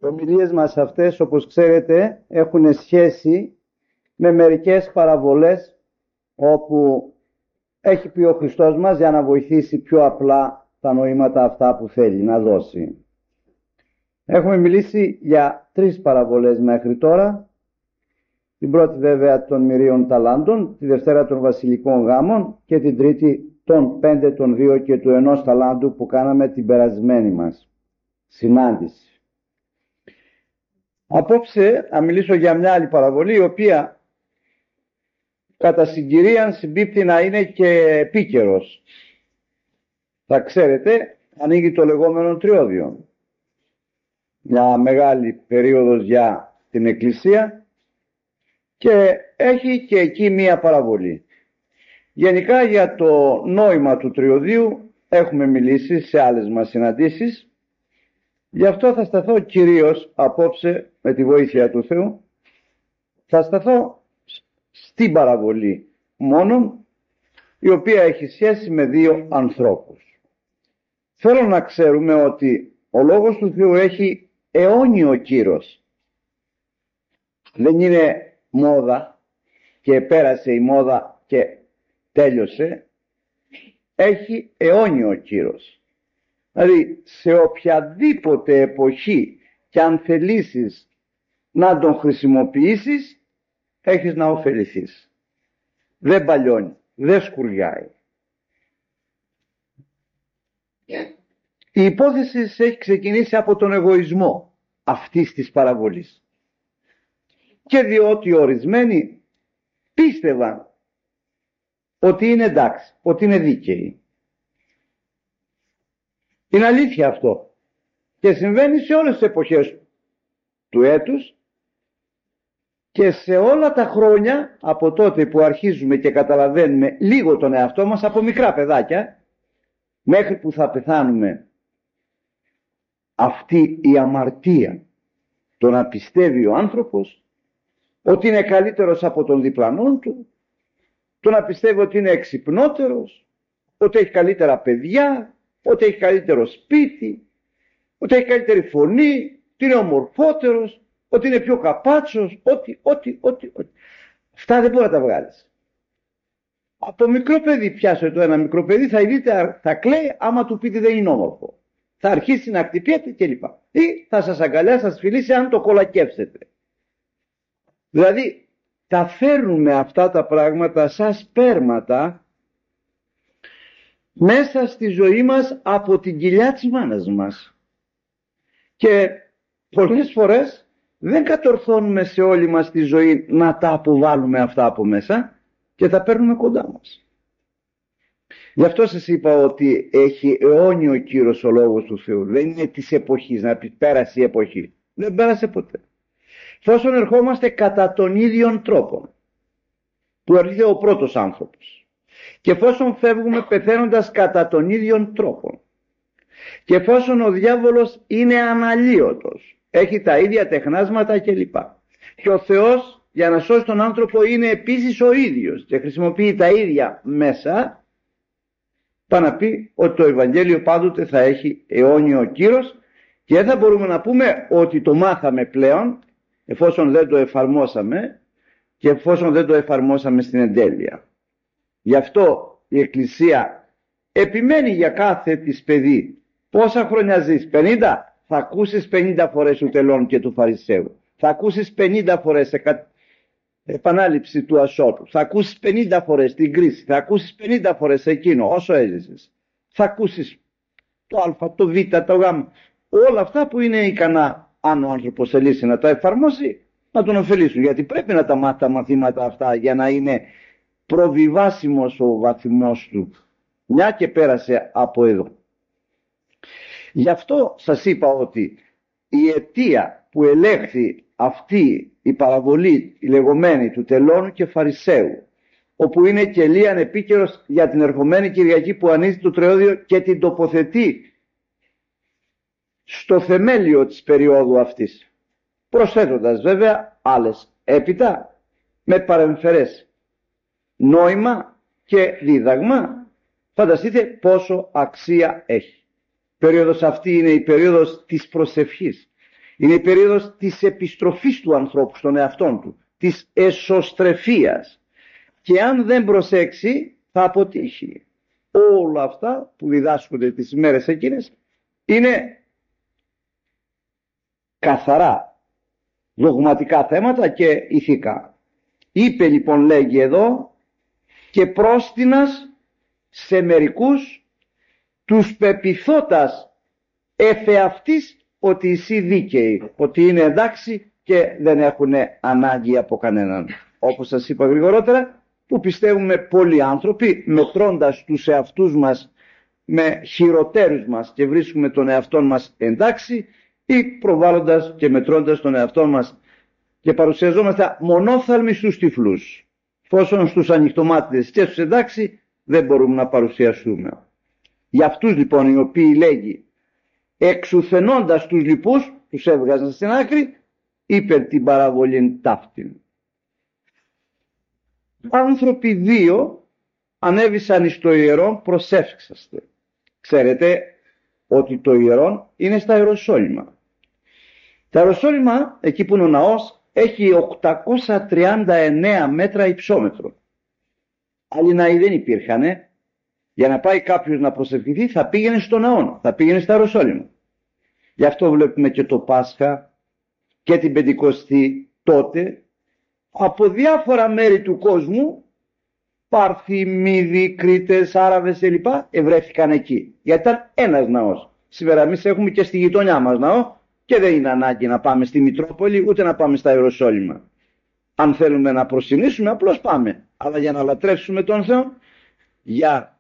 Οι ομιλίες μας αυτές, όπως ξέρετε, έχουν σχέση με μερικές παραβολές όπου έχει πει ο Χριστός μας για να βοηθήσει πιο απλά τα νοήματα αυτά που θέλει να δώσει. Έχουμε μιλήσει για 3 παραβολές μέχρι τώρα. Την πρώτη βέβαια των μυρίων ταλάντων, τη δευτέρα των βασιλικών γάμων και την τρίτη των 5, των 2 και του 1 ταλάντου που κάναμε την περασμένη μας συνάντηση. Απόψε θα μιλήσω για μια άλλη παραβολή, η οποία κατά συγκυρίαν συμπίπτει να είναι και επίκαιρος. Θα ξέρετε, ανοίγει το λεγόμενο τριώδιο. Μια μεγάλη περίοδος για την Εκκλησία και έχει και εκεί μία παραβολή. Γενικά για το νόημα του τριωδίου έχουμε μιλήσει σε άλλες μας συναντήσεις. Γι' αυτό θα σταθώ κυρίως απόψε, με τη βοήθεια του Θεού, θα σταθώ στην παραβολή μόνον, η οποία έχει σχέση με 2 ανθρώπους. Θέλω να ξέρουμε ότι ο Λόγος του Θεού έχει αιώνιο κύρος. Δεν είναι μόδα και πέρασε η μόδα και τέλειωσε. Έχει αιώνιο κύρος. Δηλαδή σε οποιαδήποτε εποχή και αν θελήσεις να τον χρησιμοποιήσεις, έχεις να ωφεληθείς. Δεν παλιώνει, δεν σκουριάει. Η υπόθεση έχει ξεκινήσει από τον εγωισμό αυτής της παραβολής. Και διότι ορισμένοι πίστευαν ότι είναι εντάξει, ότι είναι δίκαιοι. Είναι αλήθεια αυτό. Και συμβαίνει σε όλες τις εποχές του έτους και σε όλα τα χρόνια από τότε που αρχίζουμε και καταλαβαίνουμε λίγο τον εαυτό μας, από μικρά παιδάκια μέχρι που θα πεθάνουμε. Αυτή η αμαρτία, το να πιστεύει ο άνθρωπος ότι είναι καλύτερος από τον διπλανόν του, το να πιστεύει ότι είναι εξυπνότερος, ότι έχει καλύτερα παιδιά, ότι έχει καλύτερο σπίτι, ότι έχει καλύτερη φωνή, ότι είναι ομορφότερος, ότι είναι πιο καπάτσος, ότι. Αυτά δεν μπορεί να τα βγάλεις. Από μικρό παιδί, πιάσε το ένα μικρό παιδί, θα κλαίει άμα του πείτε δεν είναι όμορφο. Θα αρχίσει να χτυπιέται κλπ. Ή θα σας αγκαλιάσει, θα σας φιλήσει αν το κολακεύσετε. Δηλαδή τα φέρνουμε αυτά τα πράγματα σαν σπέρματα μέσα στη ζωή μας από την κοιλιά της μάνας μας. Και πολλές φορές δεν κατορθώνουμε σε όλη μας τη ζωή να τα αποβάλουμε αυτά από μέσα και τα παίρνουμε κοντά μας. Γι' αυτό σας είπα ότι έχει αιώνιο κύρος ο Λόγος του Θεού. Δεν είναι της εποχής, να πει πέρασε η εποχή. Δεν πέρασε ποτέ. Εφόσον ερχόμαστε κατά τον ίδιον τρόπο που έρχεται ο πρώτος άνθρωπος και εφόσον φεύγουμε πεθαίνοντας κατά τον ίδιον τρόπο και εφόσον ο διάβολος είναι αναλύωτος, έχει τα ίδια τεχνάσματα κλπ. Και ο Θεός για να σώσει τον άνθρωπο είναι επίσης ο ίδιος και χρησιμοποιεί τα ίδια μέσα, πάει να πει ότι το Ευαγγέλιο πάντοτε θα έχει αιώνιο κύρος και δεν θα μπορούμε να πούμε ότι το μάθαμε πλέον εφόσον δεν το εφαρμόσαμε και εφόσον δεν το εφαρμόσαμε στην εντέλεια. Γι' αυτό η Εκκλησία επιμένει για κάθε της παιδί. Πόσα χρόνια ζεις, 50? Θα ακούσεις 50 φορές του τελών και του Φαρισαίου. Θα ακούσεις 50 φορές επανάληψη του ασώτου. Θα ακούσεις 50 φορές την κρίση. Θα ακούσεις 50 φορές εκείνο όσο έζησες. Θα ακούσεις το α, το β, το γ. Όλα αυτά που είναι ικανά, αν ο άνθρωπος θελήσει να τα εφαρμόσει, να τον ωφελήσουν. Γιατί πρέπει να τα μάθει τα μαθήματα αυτά για να είναι προβιβάσιμος ο βαθμός του. Μια και πέρασε από εδώ. Γι' αυτό σας είπα ότι η αιτία που ελέγχθη αυτή η παραβολή, η λεγόμενη του τελώνου και Φαρισαίου, όπου είναι και λίαν επίκαιρος για την ερχομένη Κυριακή που ανοίγει το τριώδιο και την τοποθετεί στο θεμέλιο της περίοδου αυτής, προσθέτοντας βέβαια άλλες έπειτα με παρεμφερές νόημα και δίδαγμα. Φανταστείτε πόσο αξία έχει. Η περίοδος αυτή είναι η περίοδος της προσευχής. Είναι η περίοδος της επιστροφής του ανθρώπου στον εαυτόν του, της εσωστρεφίας. Και αν δεν προσέξει θα αποτύχει. Όλα αυτά που διδάσκονται τις ημέρες εκείνες είναι καθαρά δογματικά θέματα και ηθικά. Είπε λοιπόν, λέγει εδώ, και πρόστινας σε μερικούς τους πεποιθώτας εφεαυτής ότι εσύ δίκαιοι, ότι είναι εντάξει και δεν έχουν ανάγκη από κανέναν. Όπως σας είπα γρηγορότερα, που πιστεύουμε πολλοί άνθρωποι, μετρώντας τους εαυτούς μας με χειροτέρους μας και βρίσκουμε τον εαυτό μας εντάξει, ή προβάλλοντας και μετρώντας τον εαυτό μας και παρουσιαζόμαστε μονόφθαλμοι στους τυφλούς. Φόσον στους ανοιχτομάτιδες και στους εντάξει δεν μπορούμε να παρουσιαστούμε. Για αυτούς λοιπόν οι οποίοι λέγει εξουθενώντας τους λοιπούς, τους έβγαζαν στην άκρη, είπε την παραβολήν ταύτην. Άνθρωποι δύο ανέβησαν εις το ιερόν προσεύξαστε. Ξέρετε ότι το ιερόν είναι στα Ιεροσόλυμα. Τα Ιεροσόλυμα, εκεί που είναι ο ναός, έχει 839 μέτρα υψόμετρο. Άλλοι ναοί δεν υπήρχανε. Για να πάει κάποιος να προσευχηθεί θα πήγαινε στο ναό, θα πήγαινε στα Ιεροσόλυμα. Γι' αυτό βλέπουμε και το Πάσχα και την Πεντηκοστή τότε από διάφορα μέρη του κόσμου, Πάρθοι, Μύδοι, Κρήτες, Άραβες κλπ. Ευρέθηκαν εκεί. Γιατί ήταν ένας ναός. Σήμερα εμείς έχουμε και στη γειτονιά μας ναό και δεν είναι ανάγκη να πάμε στη Μητρόπολη ούτε να πάμε στα Ιεροσόλυμα. Αν θέλουμε να προσυνήσουμε απλώς πάμε. Αλλά για να λατρεύσουμε τον Θεό, για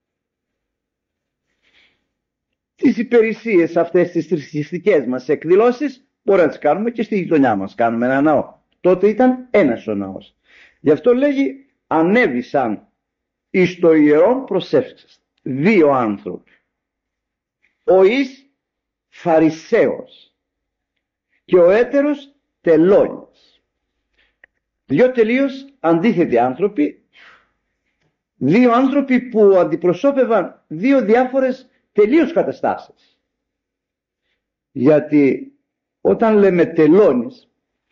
τις υπηρεσίες αυτές τις θρησκευτικές μας εκδηλώσεις μπορεί να τις κάνουμε και στη γειτονιά μας. Κάνουμε ένα ναό. Τότε ήταν ένας ο ναός. Γι' αυτό λέγει ανέβησαν εις το ιερόν προσεύξαστε. Δύο άνθρωποι. Ο εις Φαρισαίος και ο έτερος τελώνης. Δύο τελείως αντίθετοι άνθρωποι. Δύο άνθρωποι που αντιπροσώπευαν δύο διάφορες τελείως καταστάσεις. Γιατί όταν λέμε τελώνης,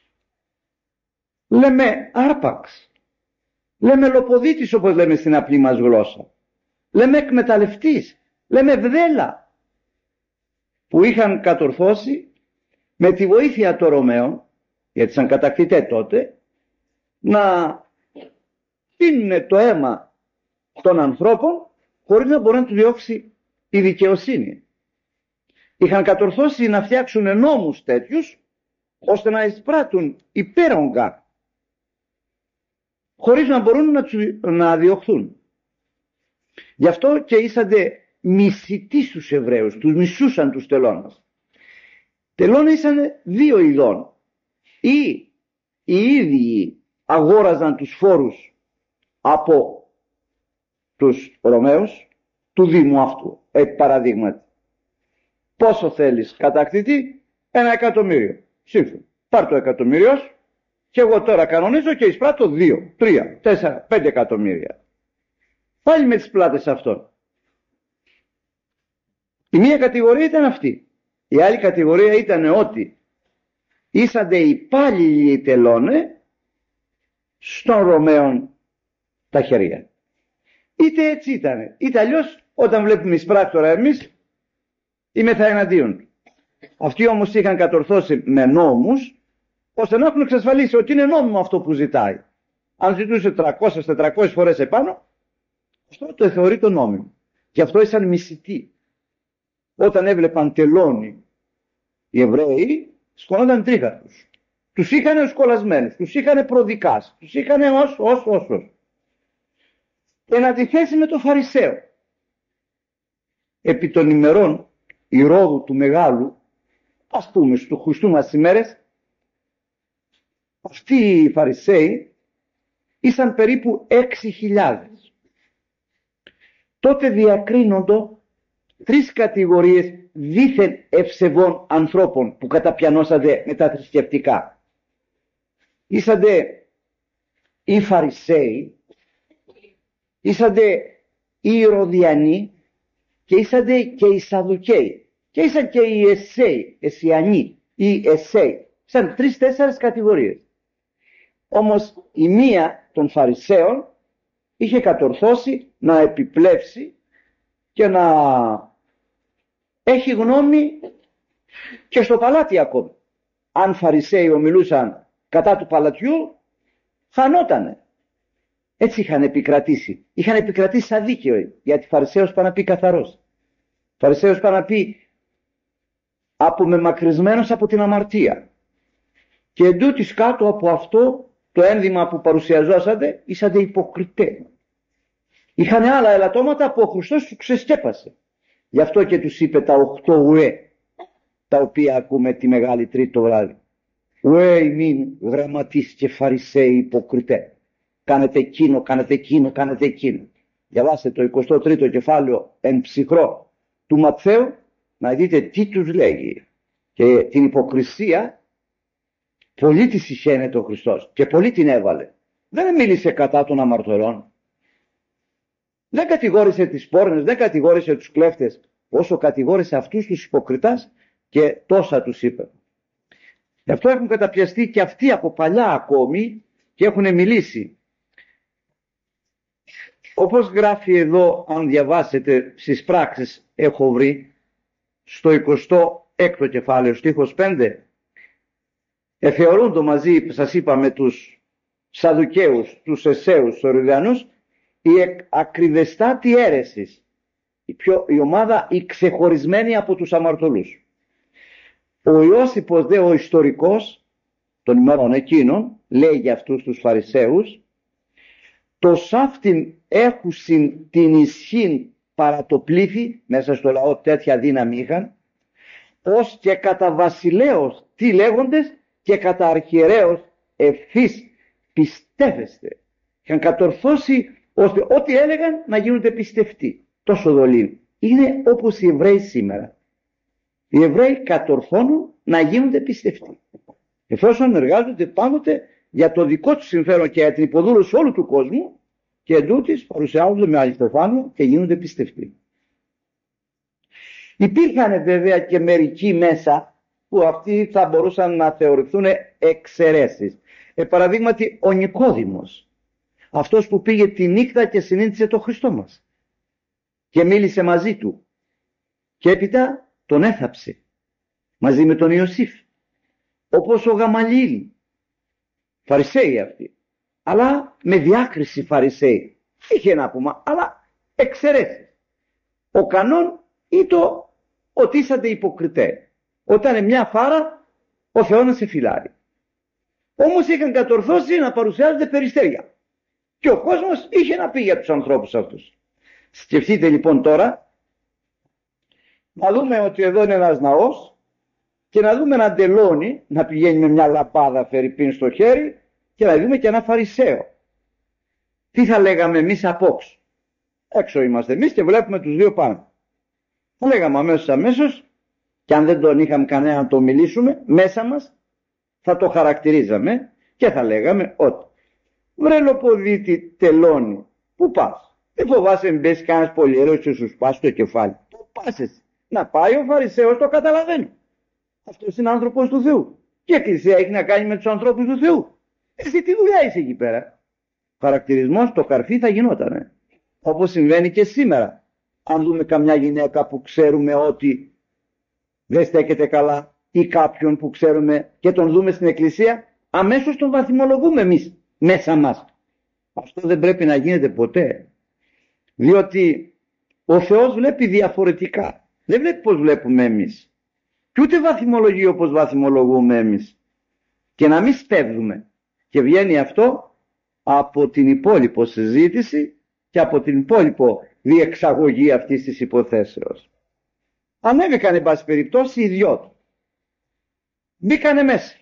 λέμε άρπαξ. Λέμε λοποδίτης όπως λέμε στην απλή μας γλώσσα. Λέμε εκμεταλλευτής. Λέμε βδέλα. Που είχαν κατορθώσει με τη βοήθεια των Ρωμαίων, γιατί ήταν κατακτητές τότε, να πίνουν το αίμα των ανθρώπων χωρίς να μπορεί να του διώξει η δικαιοσύνη. Είχαν κατορθώσει να φτιάξουν νόμους τέτοιους ώστε να εισπράττουν υπέρογκα χωρίς να μπορούν να διωχθούν. Γι' αυτό και ήσαντε μισητοί στους Εβραίους, τους μισούσαν τους τελώνας. Τελώνες ήσαν δύο ειδών. Ή οι ίδιοι αγόραζαν τους φόρους από τους Ρωμαίους του Δήμου αυτού. Παραδείγματι, πόσο θέλεις κατακτητή? 1.000.000. Σύμφωνα. Πάρ' το 1.000.000 σου και εγώ τώρα κανονίζω και εισπράττω 2, 3, 4, 5 εκατομμύρια. Πάλι με τις πλάτες αυτών. Η μία κατηγορία ήταν αυτή. Η άλλη κατηγορία ήταν ότι ήσαντε υπάλληλοι οι τελώνε στον Ρωμαίων τα χέρια. Είτε έτσι ήτανε, είτε αλλιώς όταν βλέπουμε εισπράκτορα εμείς είμεθα εναντίον του. Αυτοί όμως είχαν κατορθώσει με νόμους ώστε να έχουν εξασφαλίσει ότι είναι νόμιμο αυτό που ζητάει. Αν ζητούσε 300-400 φορές επάνω, αυτό το θεωρεί το νόμιμο. Γι' αυτό ήσαν μισητοί. Όταν έβλεπαν τελώνει οι Εβραίοι, σκονόταν τρίχα τους. Τους είχαν σκολασμένους, τους είχαν προδικάσει, τους είχαν ως. Εν αντιθέσει με το Φαρισαίο. Επί των ημερών Ηρώδου του Μεγάλου, ας πούμε στο Χριστού μας ημέρες, αυτοί οι Φαρισαίοι ήσαν περίπου 6.000. Τότε διακρίνονται τρεις κατηγορίες δίθεν ευσεβών ανθρώπων που καταπιανώσατε με τα θρησκευτικά. Ήσαντε οι Φαρισαίοι, ήσαντε οι Ηρωδιανοί και ήσαντε και οι Σαδουκαίοι και ήσαν και οι Εσσέοι, Εσιανοί, ή εσέι, σαν 3-4 κατηγορίες. Όμως η μία των Φαρισαίων είχε κατορθώσει να επιπλέψει και να έχει γνώμη και στο παλάτι ακόμη. Αν Φαρισαίοι ομιλούσαν κατά του παλατιού, χανότανε. Έτσι είχαν επικρατήσει. Είχαν επικρατήσει σαν δίκαιο, γιατί Φαρισαίος πάει να πει καθαρός. Φαρισαίος πάει να πει απομεμακρυσμένος από την αμαρτία. Και εντούτοις κάτω από αυτό το ένδυμα που παρουσιαζόσατε, ήσατε υποκριτέ. Είχαν άλλα ελαττώματα που ο Χριστός τους ξεσκέπασε. Γι' αυτό και τους είπε τα 8 ουέ, τα οποία ακούμε τη Μεγάλη Τρίτη το βράδυ. Ουέ ημίν γραμματείς και Φαρισαίοι υποκριτέ. Κάνετε εκείνο, κάνετε εκείνο, κάνετε εκείνο. Διαβάστε το 23ο κεφάλαιο εν ψυχρό του Ματθαίου, να δείτε τι τους λέγει. Και την υποκρισία πολύ τη συχαίνεται ο Χριστός και πολύ την έβαλε. Δεν μίλησε κατά των αμαρτωρών. Δεν κατηγόρησε τις πόρνες, δεν κατηγόρησε τους κλέφτες, όσο κατηγόρησε αυτούς τους υποκριτάς και τόσα τους είπε. Γι' αυτό έχουν καταπιαστεί και αυτοί από παλιά ακόμη και έχουν μιλήσει. Όπως γράφει εδώ, αν διαβάσετε στις πράξεις, έχω βρει στο 26ο κεφάλαιο, στίχος 5, θεωρούνται μαζί, σας είπα, με τους Σαδουκαίους, τους Εσέους, τους Οριδανούς, η ακριβεστάτη αίρεσης, η ομάδα η ξεχωρισμένη από τους αμαρτωλούς. Ο Ιώσυπος δε ο ιστορικός των ημερών εκείνων λέει για αυτούς τους Φαρισαίους, το σάφτην έχουσιν την ισχύν παρά το πλήθη, μέσα στο λαό τέτοια δύναμη είχαν, ως και κατά βασιλέως τι λέγοντες και κατά αρχιερέως ευθύς πιστεύεστε. Είχαν κατορθώσει ώστε ό,τι έλεγαν να γίνονται πιστευτοί. Τόσο δολίν. Είναι όπως οι Εβραίοι σήμερα. Οι Εβραίοι κατορθώνουν να γίνονται πιστευτοί. Εφόσον εργάζονται πάντοτε για το δικό τους συμφέρον και για την υποδούλωση όλου του κόσμου, και εντούτοις παρουσιάζονται με αληθοφάνεια και γίνονται πιστευτοί. Υπήρχαν βέβαια και μερικοί μέσα που αυτοί θα μπορούσαν να θεωρηθούν εξαιρέσεις. Παραδείγματι ο Νικόδημος, αυτός που πήγε τη νύχτα και συνήντησε τον Χριστό μας και μίλησε μαζί του και έπειτα τον έθαψε μαζί με τον Ιωσήφ, όπως ο Γαμαλιήλ, Φαρισαίοι αυτοί, αλλά με διάκριση Φαρισαίοι, είχε να πούμε, αλλά εξαιρέσεις. Ο κανόν ή το ότι είσατε υποκριτέ, όταν μια φάρα ο Θεός να σε φυλάρει. Όμως είχαν κατορθώσει να παρουσιάζονται περιστέρια και ο κόσμος είχε να πει για τους ανθρώπους αυτούς. Σκεφτείτε λοιπόν τώρα να δούμε ότι εδώ είναι ένας ναός και να δούμε ένα τελώνι να πηγαίνει με μια λαμπάδα φερρυπίν στο χέρι και να δούμε και ένα Φαρισαίο. Τι θα λέγαμε εμείς απόξω? Έξω είμαστε εμείς και βλέπουμε τους δύο πάνω. Θα λέγαμε αμέσως, και αν δεν τον είχαμε κανένα να το μιλήσουμε, μέσα μας θα το χαρακτηρίζαμε και θα λέγαμε ότι βρε λοποδίτη τελώνει, πού πας? Δεν φοβάσαι μπες κανένας πολυερός και σου σπάσει το κεφάλι? Πού πας εσύ? Να πάει ο Φαρισαίος, το καταλαβαίνω. Αυτός είναι άνθρωπος του Θεού. Και η Εκκλησία έχει να κάνει με τους ανθρώπους του Θεού. Εσύ τι δουλειά είσαι εκεί πέρα? Χαρακτηρισμός το καρφί θα γινότανε. Όπως συμβαίνει και σήμερα. Αν δούμε καμιά γυναίκα που ξέρουμε ότι δεν στέκεται καλά ή κάποιον που ξέρουμε και τον δούμε στην Εκκλησία, αμέσως τον βαθμολογούμε εμείς μέσα μας. Αυτό δεν πρέπει να γίνεται ποτέ. Διότι ο Θεός βλέπει διαφορετικά. Δεν βλέπει πως βλέπουμε εμείς. Και ούτε βαθμολογεί όπως βαθμολογούμε εμείς. Και να μην σπέβδουμε. Και βγαίνει αυτό από την υπόλοιπο συζήτηση και από την υπόλοιπο διεξαγωγή αυτής της υποθέσεως. Ανέβηκαν εν πάση περιπτώσει οι δυο του. Μπήκανε μέσα.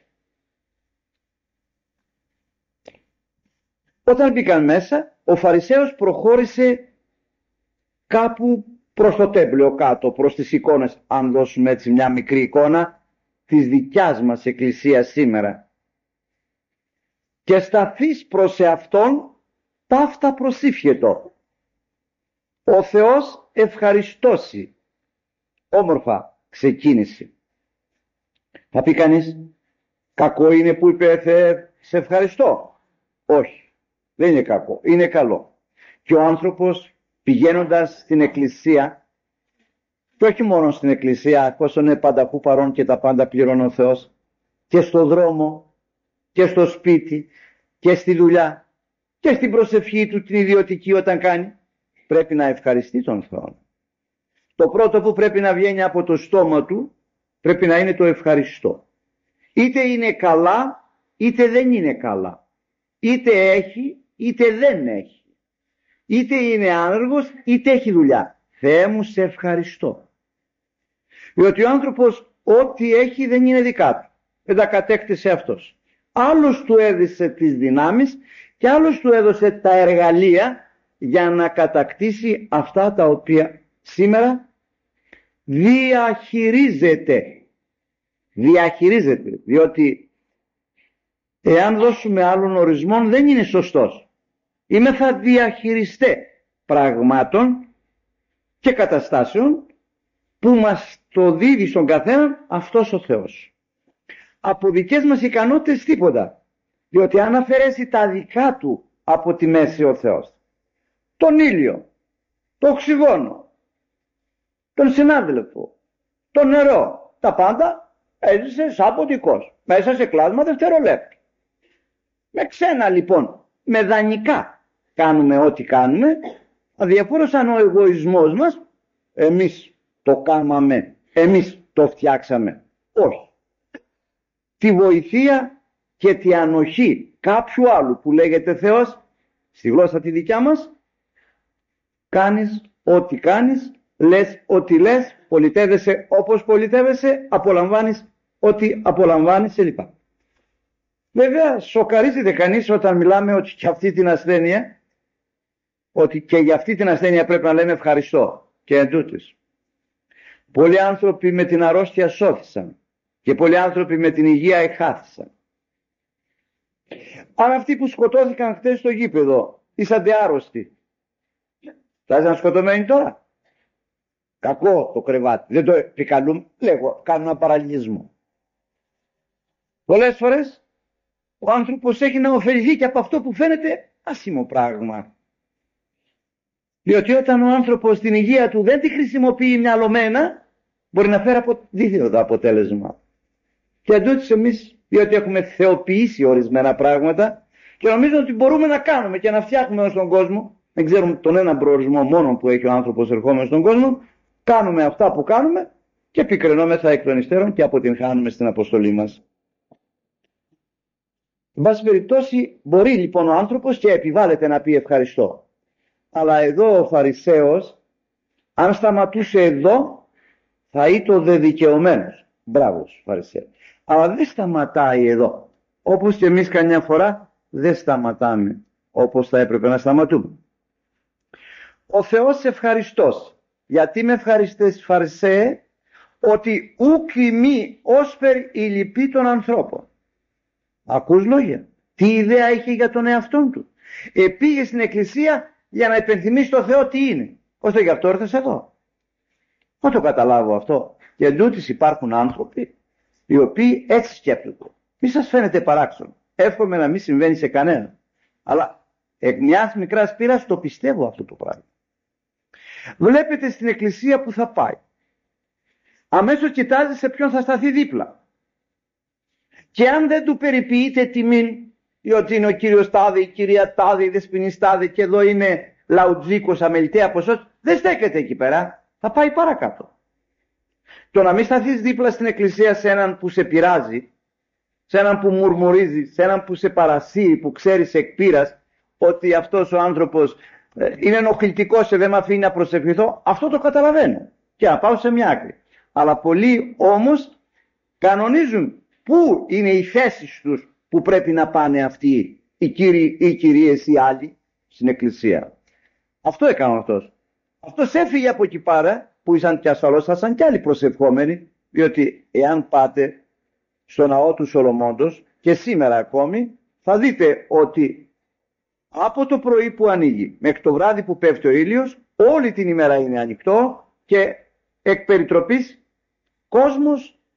Όταν μπήκαν μέσα, ο Φαρισαίος προχώρησε κάπου προς το τέμπλιο κάτω, προς τις εικόνες, αν δώσουμε έτσι μια μικρή εικόνα της δικιάς μας εκκλησίας σήμερα. Και σταθείς προς εαυτόν, ταύτα προσήφιετο. Ο Θεός ευχαριστώσει. Όμορφα ξεκίνησε. Θα πει κανείς, κακό είναι που είπε Θεέ, σε ευχαριστώ. Όχι, δεν είναι κακό, είναι καλό. Και ο άνθρωπος πηγαίνοντας στην εκκλησία, και όχι μόνο στην εκκλησία, εφόσον είναι πανταχού παρόν και τα πάντα πληρώνει ο Θεός, και στο δρόμο και στο σπίτι και στη δουλειά και στην προσευχή του την ιδιωτική όταν κάνει, πρέπει να ευχαριστεί τον Θεό. Το πρώτο που πρέπει να βγαίνει από το στόμα του πρέπει να είναι το ευχαριστώ. Είτε είναι καλά είτε δεν είναι καλά, είτε έχει είτε δεν έχει, είτε είναι άνεργος είτε έχει δουλειά. Θεέ μου, σε ευχαριστώ. Διότι ο άνθρωπος ό,τι έχει δεν είναι δικά του, δεν τα κατέκτησε αυτός. Άλλος του έδωσε τις δυνάμεις και άλλος του έδωσε τα εργαλεία για να κατακτήσει αυτά τα οποία σήμερα διαχειρίζεται. Διαχειρίζεται, διότι εάν δώσουμε άλλων ορισμών δεν είναι σωστός. Είμαι θα διαχειριστέ πραγμάτων και καταστάσεων που μας το δίδει στον καθέναν αυτός ο Θεός. Από δικές μας ικανότητες τίποτα, διότι αν αφαιρέσει τα δικά του από τη μέση ο Θεός, τον ήλιο, το οξυγόνο, τον συνάδελφο, το νερό, τα πάντα έζησε σαν ποντικός, μέσα σε κλάσμα δευτερολέπτου. Με ξένα λοιπόν, με δανεικά κάνουμε ό,τι κάνουμε, αδιαφόρως αν ο εγωισμός μας, εμείς το κάναμε, εμείς το φτιάξαμε. Όχι. Τη βοηθεία και τη ανοχή κάποιου άλλου που λέγεται Θεός, στη γλώσσα τη δικιά μας, κάνεις ό,τι κάνεις, λες ό,τι λες, πολιτεύεσαι όπως πολιτεύεσαι, απολαμβάνεις ό,τι απολαμβάνεις κλπ. Βέβαια σοκαρίζεται κανείς όταν μιλάμε ότι και αυτή την ασθένεια, ότι και για αυτή την ασθένεια πρέπει να λέμε ευχαριστώ. Και εντούτοις πολλοί άνθρωποι με την αρρώστια σώθησαν και πολλοί άνθρωποι με την υγεία εχάθησαν. Αν αυτοί που σκοτώθηκαν χτες στο γήπεδο ήσαντε άρρωστοι, θα ήσαν σκοτωμένοι τώρα? Κακό το κρεβάτι, δεν το επικαλούμε, λέγω, κάνω ένα παραλληλισμό. Πολλές φορές ο άνθρωπος έχει να ωφεληθεί και από αυτό που φαίνεται άσχημο πράγμα. Διότι όταν ο άνθρωπος την υγεία του δεν τη χρησιμοποιεί μυαλωμένα, μπορεί να φέρει δίθετο αποτέλεσμα. Και εντούτοις εμείς, διότι έχουμε θεοποιήσει ορισμένα πράγματα και νομίζω ότι μπορούμε να κάνουμε και να φτιάχνουμε στον κόσμο, δεν ξέρουμε τον έναν προορισμό μόνο που έχει ο άνθρωπος ερχόμενος στον κόσμο, κάνουμε αυτά που κάνουμε και επικρινόμεθα εκ των υστέρων και αποτυγχάνουμε στην αποστολή μας. Εν πάση περιπτώσει, μπορεί λοιπόν ο άνθρωπος και επιβάλλεται να πει ευχαριστώ. Αλλά εδώ ο Φαρισαίος, αν σταματούσε εδώ, θα ήταν δικαιωμένος. Μπράβος Φαρισαίο. Αλλά δεν σταματάει εδώ. Όπως και εμείς καμιά φορά δεν σταματάμε όπως θα έπρεπε να σταματούμε. Ο Θεός ευχαριστός. Γιατί με ευχαριστές Φαρισαίε, ότι ουκ ημί όσπερ η λυπή των ανθρώπων. Ακούς λόγια. Τι ιδέα είχε για τον εαυτόν του. Πήγε στην εκκλησία για να υπενθυμίσει στο Θεό τι είναι. Ώστε γι' αυτό ήρθες εδώ. Δεν το καταλάβω αυτό. Και εντούτοις υπάρχουν άνθρωποι οι οποίοι έτσι σκέπτονται. Μη σας φαίνεται παράξενο. Εύχομαι να μην συμβαίνει σε κανένα. Αλλά εκ μιας μικράς πείρας το πιστεύω αυτό το πράγμα. Βλέπετε στην εκκλησία που θα πάει. Αμέσως κοιτάζει σε ποιον θα σταθεί δίπλα. Και αν δεν του περιποιείται τιμήν, διότι είναι ο κύριος Τάδη, η κυρία Τάδη, η δεσποινής Τάδη και εδώ είναι λαουτζίκος, αμεληταία ποσός, δεν στέκεται εκεί πέρα, θα πάει παρακάτω. Το να μην σταθείς δίπλα στην εκκλησία σε έναν που σε πειράζει, σε έναν που μουρμουρίζει, σε έναν που σε παρασύει, που ξέρεις εκ πείρας ότι αυτός ο άνθρωπος είναι ενοχλητικός και δεν με αφήνει να προσευχηθώ, αυτό το καταλαβαίνω και να πάω σε μια άκρη. Αλλά πολλοί όμως κανονίζουν πού είναι οι θέσεις τους που πρέπει να πάνε αυτοί οι κύριοι ή οι κυρίες ή άλλοι στην εκκλησία. Αυτό έκανε αυτός. Αυτός έφυγε από εκεί πέρα που ήσαν και ασφαλώς θα ήσαν και άλλοι προσευχόμενοι, διότι εάν πάτε στο ναό του Σολομώντος και σήμερα ακόμη θα δείτε ότι από το πρωί που ανοίγει μέχρι το βράδυ που πέφτει ο ήλιος, όλη την ημέρα είναι ανοιχτό και εκ περιτροπής κόσμος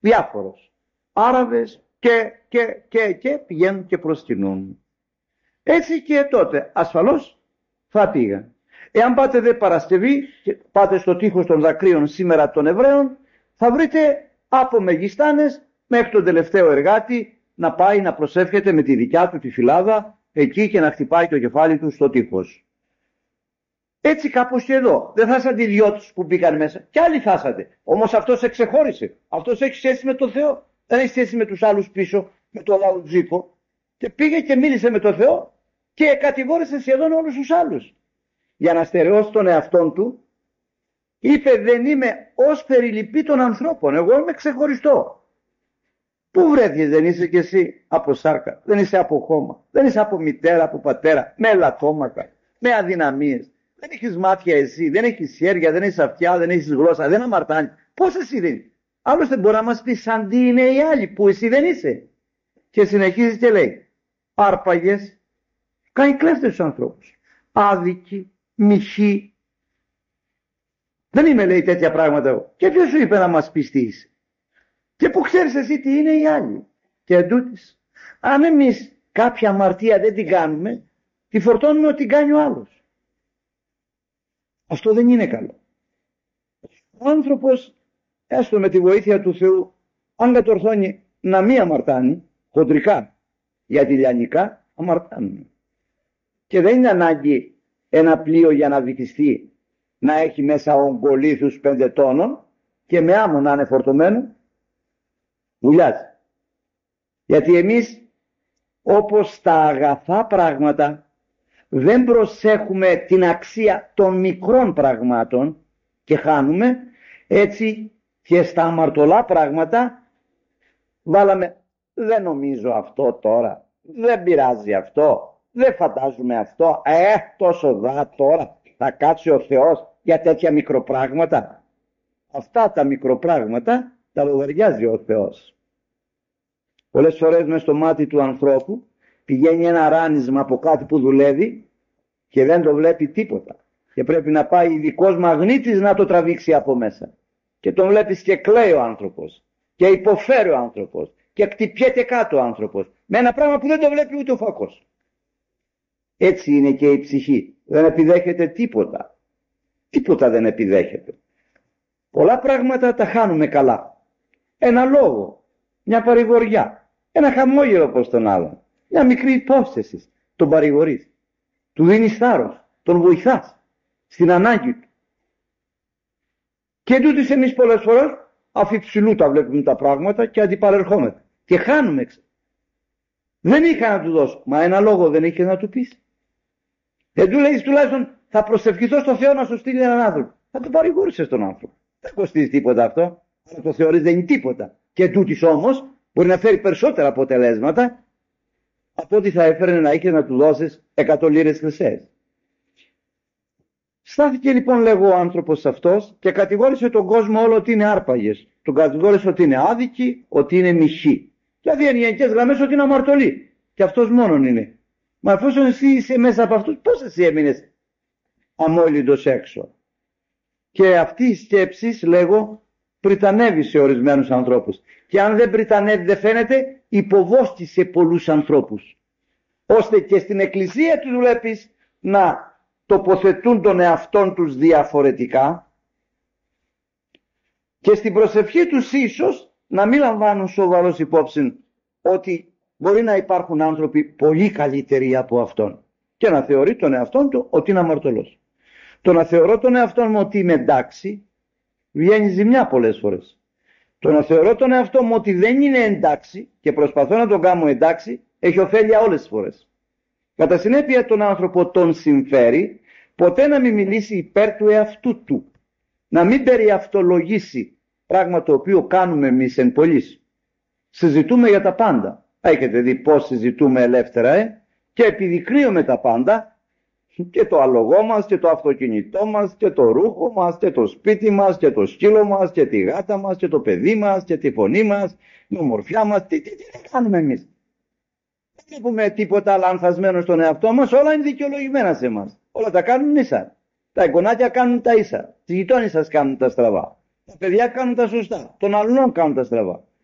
διάφορος. Άραβες και πηγαίνουν και προσκυνούν. Έτσι και τότε ασφαλώς θα πήγαν. Εάν πάτε δε Παρασκευή, πάτε στο τείχος των δακρύων σήμερα των Εβραίων, θα βρείτε από Μεγιστάνες μέχρι τον τελευταίο εργάτη να πάει να προσεύχεται με τη δικιά του τη φυλάδα εκεί και να χτυπάει το κεφάλι του στο τείχος. Έτσι κάπως και εδώ. Δεν θα είσατε οι δυο τους που μπήκαν μέσα. Κι άλλοι θα είσατε. Όμως αυτός εξεχώρισε. Αυτός έχει σχέση με τον Θεό. Δεν έχει σχέση με τους άλλους πίσω, με τον Λαουτζίκο. Και πήγε και μίλησε με τον Θεό και κατηγόρησε σχεδόν όλους τους άλλους. Για να στερεώσει τον εαυτόν του, είπε δεν είμαι ως περιληπή των ανθρώπων. Εγώ είμαι ξεχωριστό. Πού βρέθηκες, δεν είσαι κι εσύ από σάρκα, δεν είσαι από χώμα, δεν είσαι από μητέρα, από πατέρα, με ελαττώματα, με αδυναμίες. Δεν έχεις μάτια εσύ, δεν έχεις χέρια, δεν έχεις αυτιά, δεν έχεις γλώσσα, δεν αμαρτάνεις. Πώς εσύ δεν είσαι? Άλλωστε μπορεί να μας πει σαν τι είναι οι άλλοι που εσύ δεν είσαι. Και συνεχίζει και λέει άρπαγες, κάνει κλέφτες τους ανθρώπους, άδικοι, μοιχοί. Δεν είμαι, λέει, τέτοια πράγματα εγώ. Και ποιος σου είπε να μας πεις τι είσαι? Και που ξέρεις εσύ τι είναι οι άλλοι? Και εντούτοις, αν εμείς κάποια αμαρτία δεν την κάνουμε, τη φορτώνουμε ότι την κάνει ο άλλος. Αυτό δεν είναι καλό. Ο άνθρωπος, έστω με τη βοήθεια του Θεού, αν κατορθώνει να μην αμαρτάνει, χοντρικά, γιατί λιανικά αμαρτάνουν. Και δεν είναι ανάγκη ένα πλοίο για να βυθιστεί να έχει μέσα ογκολίθους 5 τόνων και με άμμο να είναι φορτωμένο. Βουλιάζει. Γιατί εμείς, όπως τα αγαθά πράγματα, δεν προσέχουμε την αξία των μικρών πραγμάτων και χάνουμε, έτσι και στα αμαρτωλά πράγματα βάλαμε δεν νομίζω αυτό τώρα, δεν πειράζει αυτό, δεν φαντάζομαι αυτό, τόσο δα τώρα θα κάτσει ο Θεός για τέτοια μικροπράγματα. Αυτά τα μικροπράγματα τα λογαριάζει ο Θεός. Πολλές φορές μες στο μάτι του ανθρώπου πηγαίνει ένα ράνισμα από κάτι που δουλεύει και δεν το βλέπει τίποτα. Και πρέπει να πάει ειδικός μαγνήτης να το τραβήξει από μέσα. Και τον βλέπεις και κλαίει ο άνθρωπος. Και υποφέρει ο άνθρωπος. Και κτυπιέται κάτω ο άνθρωπος. Με ένα πράγμα που δεν το βλέπει ούτε ο φακός. Έτσι είναι και η ψυχή. Δεν επιδέχεται τίποτα. Τίποτα δεν επιδέχεται. Πολλά πράγματα τα χάνουμε καλά. Ένα λόγο. Μια παρηγοριά. Ένα χαμόγελο προς τον άλλον. Μια μικρή υπόθεση. Τον παρηγορείς. Του δίνεις θάρρος. Τον βοηθάς. Στην ανάγκη του. Και τούτης εμείς πολλές φορές αφιψηλού τα βλέπουμε τα πράγματα και αντιπαρερχόμεθα. Και χάνουμε. Δεν είχα να του δώσω. Μα ένα λόγο δεν είχε να του πεις. Δεν του λέει τουλάχιστον θα προσευχηθώ στο Θεό να σου στείλει έναν άνθρωπο. Θα τον παρηγόρησες τον άνθρωπο. Δεν κοστίζει τίποτα αυτό. Αν το θεωρείς δεν είναι τίποτα. Και τούτης όμως μπορεί να φέρει περισσότερα αποτελέσματα από ό,τι θα έφερε να είχε να του δώσεις 100 λίρες χρυσές. Στάθηκε λοιπόν, λέγω, ο άνθρωπος αυτός και κατηγόρησε τον κόσμο όλο ότι είναι άρπαγες. Τον κατηγόρησε ότι είναι άδικοι, ότι είναι μοιχοί. Δηλαδή εν γενικές γραμμές ότι είναι αμαρτωλοί. Και αυτός μόνον είναι. Μα εφόσον εσύ είσαι μέσα από αυτούς, πώς εσύ έμεινες αμόλυντος έξω? Και αυτή η σκέψη, λέγω, πριτανεύει σε ορισμένους ανθρώπους. Και αν δεν πριτανεύει, δεν φαίνεται, υποβόσκει σε πολλούς ανθρώπους. Ώστε και στην εκκλησία του βλέπεις να τοποθετούν τον εαυτόν τους διαφορετικά και στην προσευχή τους ίσως να μην λαμβάνουν σοβαρός υπόψη ότι μπορεί να υπάρχουν άνθρωποι πολύ καλύτεροι από αυτόν και να θεωρεί τον εαυτόν του ότι είναι αμαρτωλός. Το να θεωρώ τον εαυτόν μου ότι είμαι εντάξει βγαίνει ζημιά πολλές φορές. Το να θεωρώ τον εαυτό μου ότι δεν είναι εντάξει και προσπαθώ να τον κάνω εντάξει έχει ωφέλεια όλες τις φορές. Κατά συνέπεια τον άνθρωπο τον συμφέρει ποτέ να μην μιλήσει υπέρ του εαυτού του. Να μην περιαυτολογήσει, πράγμα το οποίο κάνουμε εμείς εν πολλοίς. Συζητούμε για τα πάντα. Έχετε δει πώς συζητούμε ελεύθερα, και επιδεικνύουμε τα πάντα, και το αλογό μας, και το αυτοκίνητό μας, και το ρούχο μας, και το σπίτι μας, και το σκύλο μας, και τη γάτα μας, και το παιδί μας, και τη φωνή μας, την ομορφιά μας. Τι κάνουμε εμείς? Δεν βλέπουμε τίποτα λανθασμένο στον εαυτό μας, όλα είναι δικαιολογημένα σε εμάς. Όλα τα κάνουν ίσα. Τα εγγονάκια κάνουν τα ίσα. Οι γειτόνοι σας κάνουν τα στραβά. Τα παιδιά κάνουν τα σωστά. Των αλλών κάνουν τα στραβά.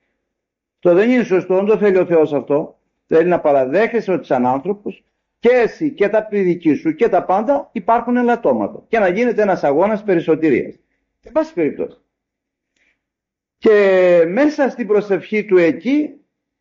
Αυτό δεν είναι σωστό, δεν το θέλει ο Θεός αυτό. Θέλει να παραδέχεσαι ότι σαν άνθρωπος και εσύ και τα παιδική σου και τα πάντα υπάρχουν ελαττώματα. Και να γίνεται ένας αγώνας περισσοτηρίας. Εν πάση περιπτώσει. Και μέσα στην προσευχή του εκεί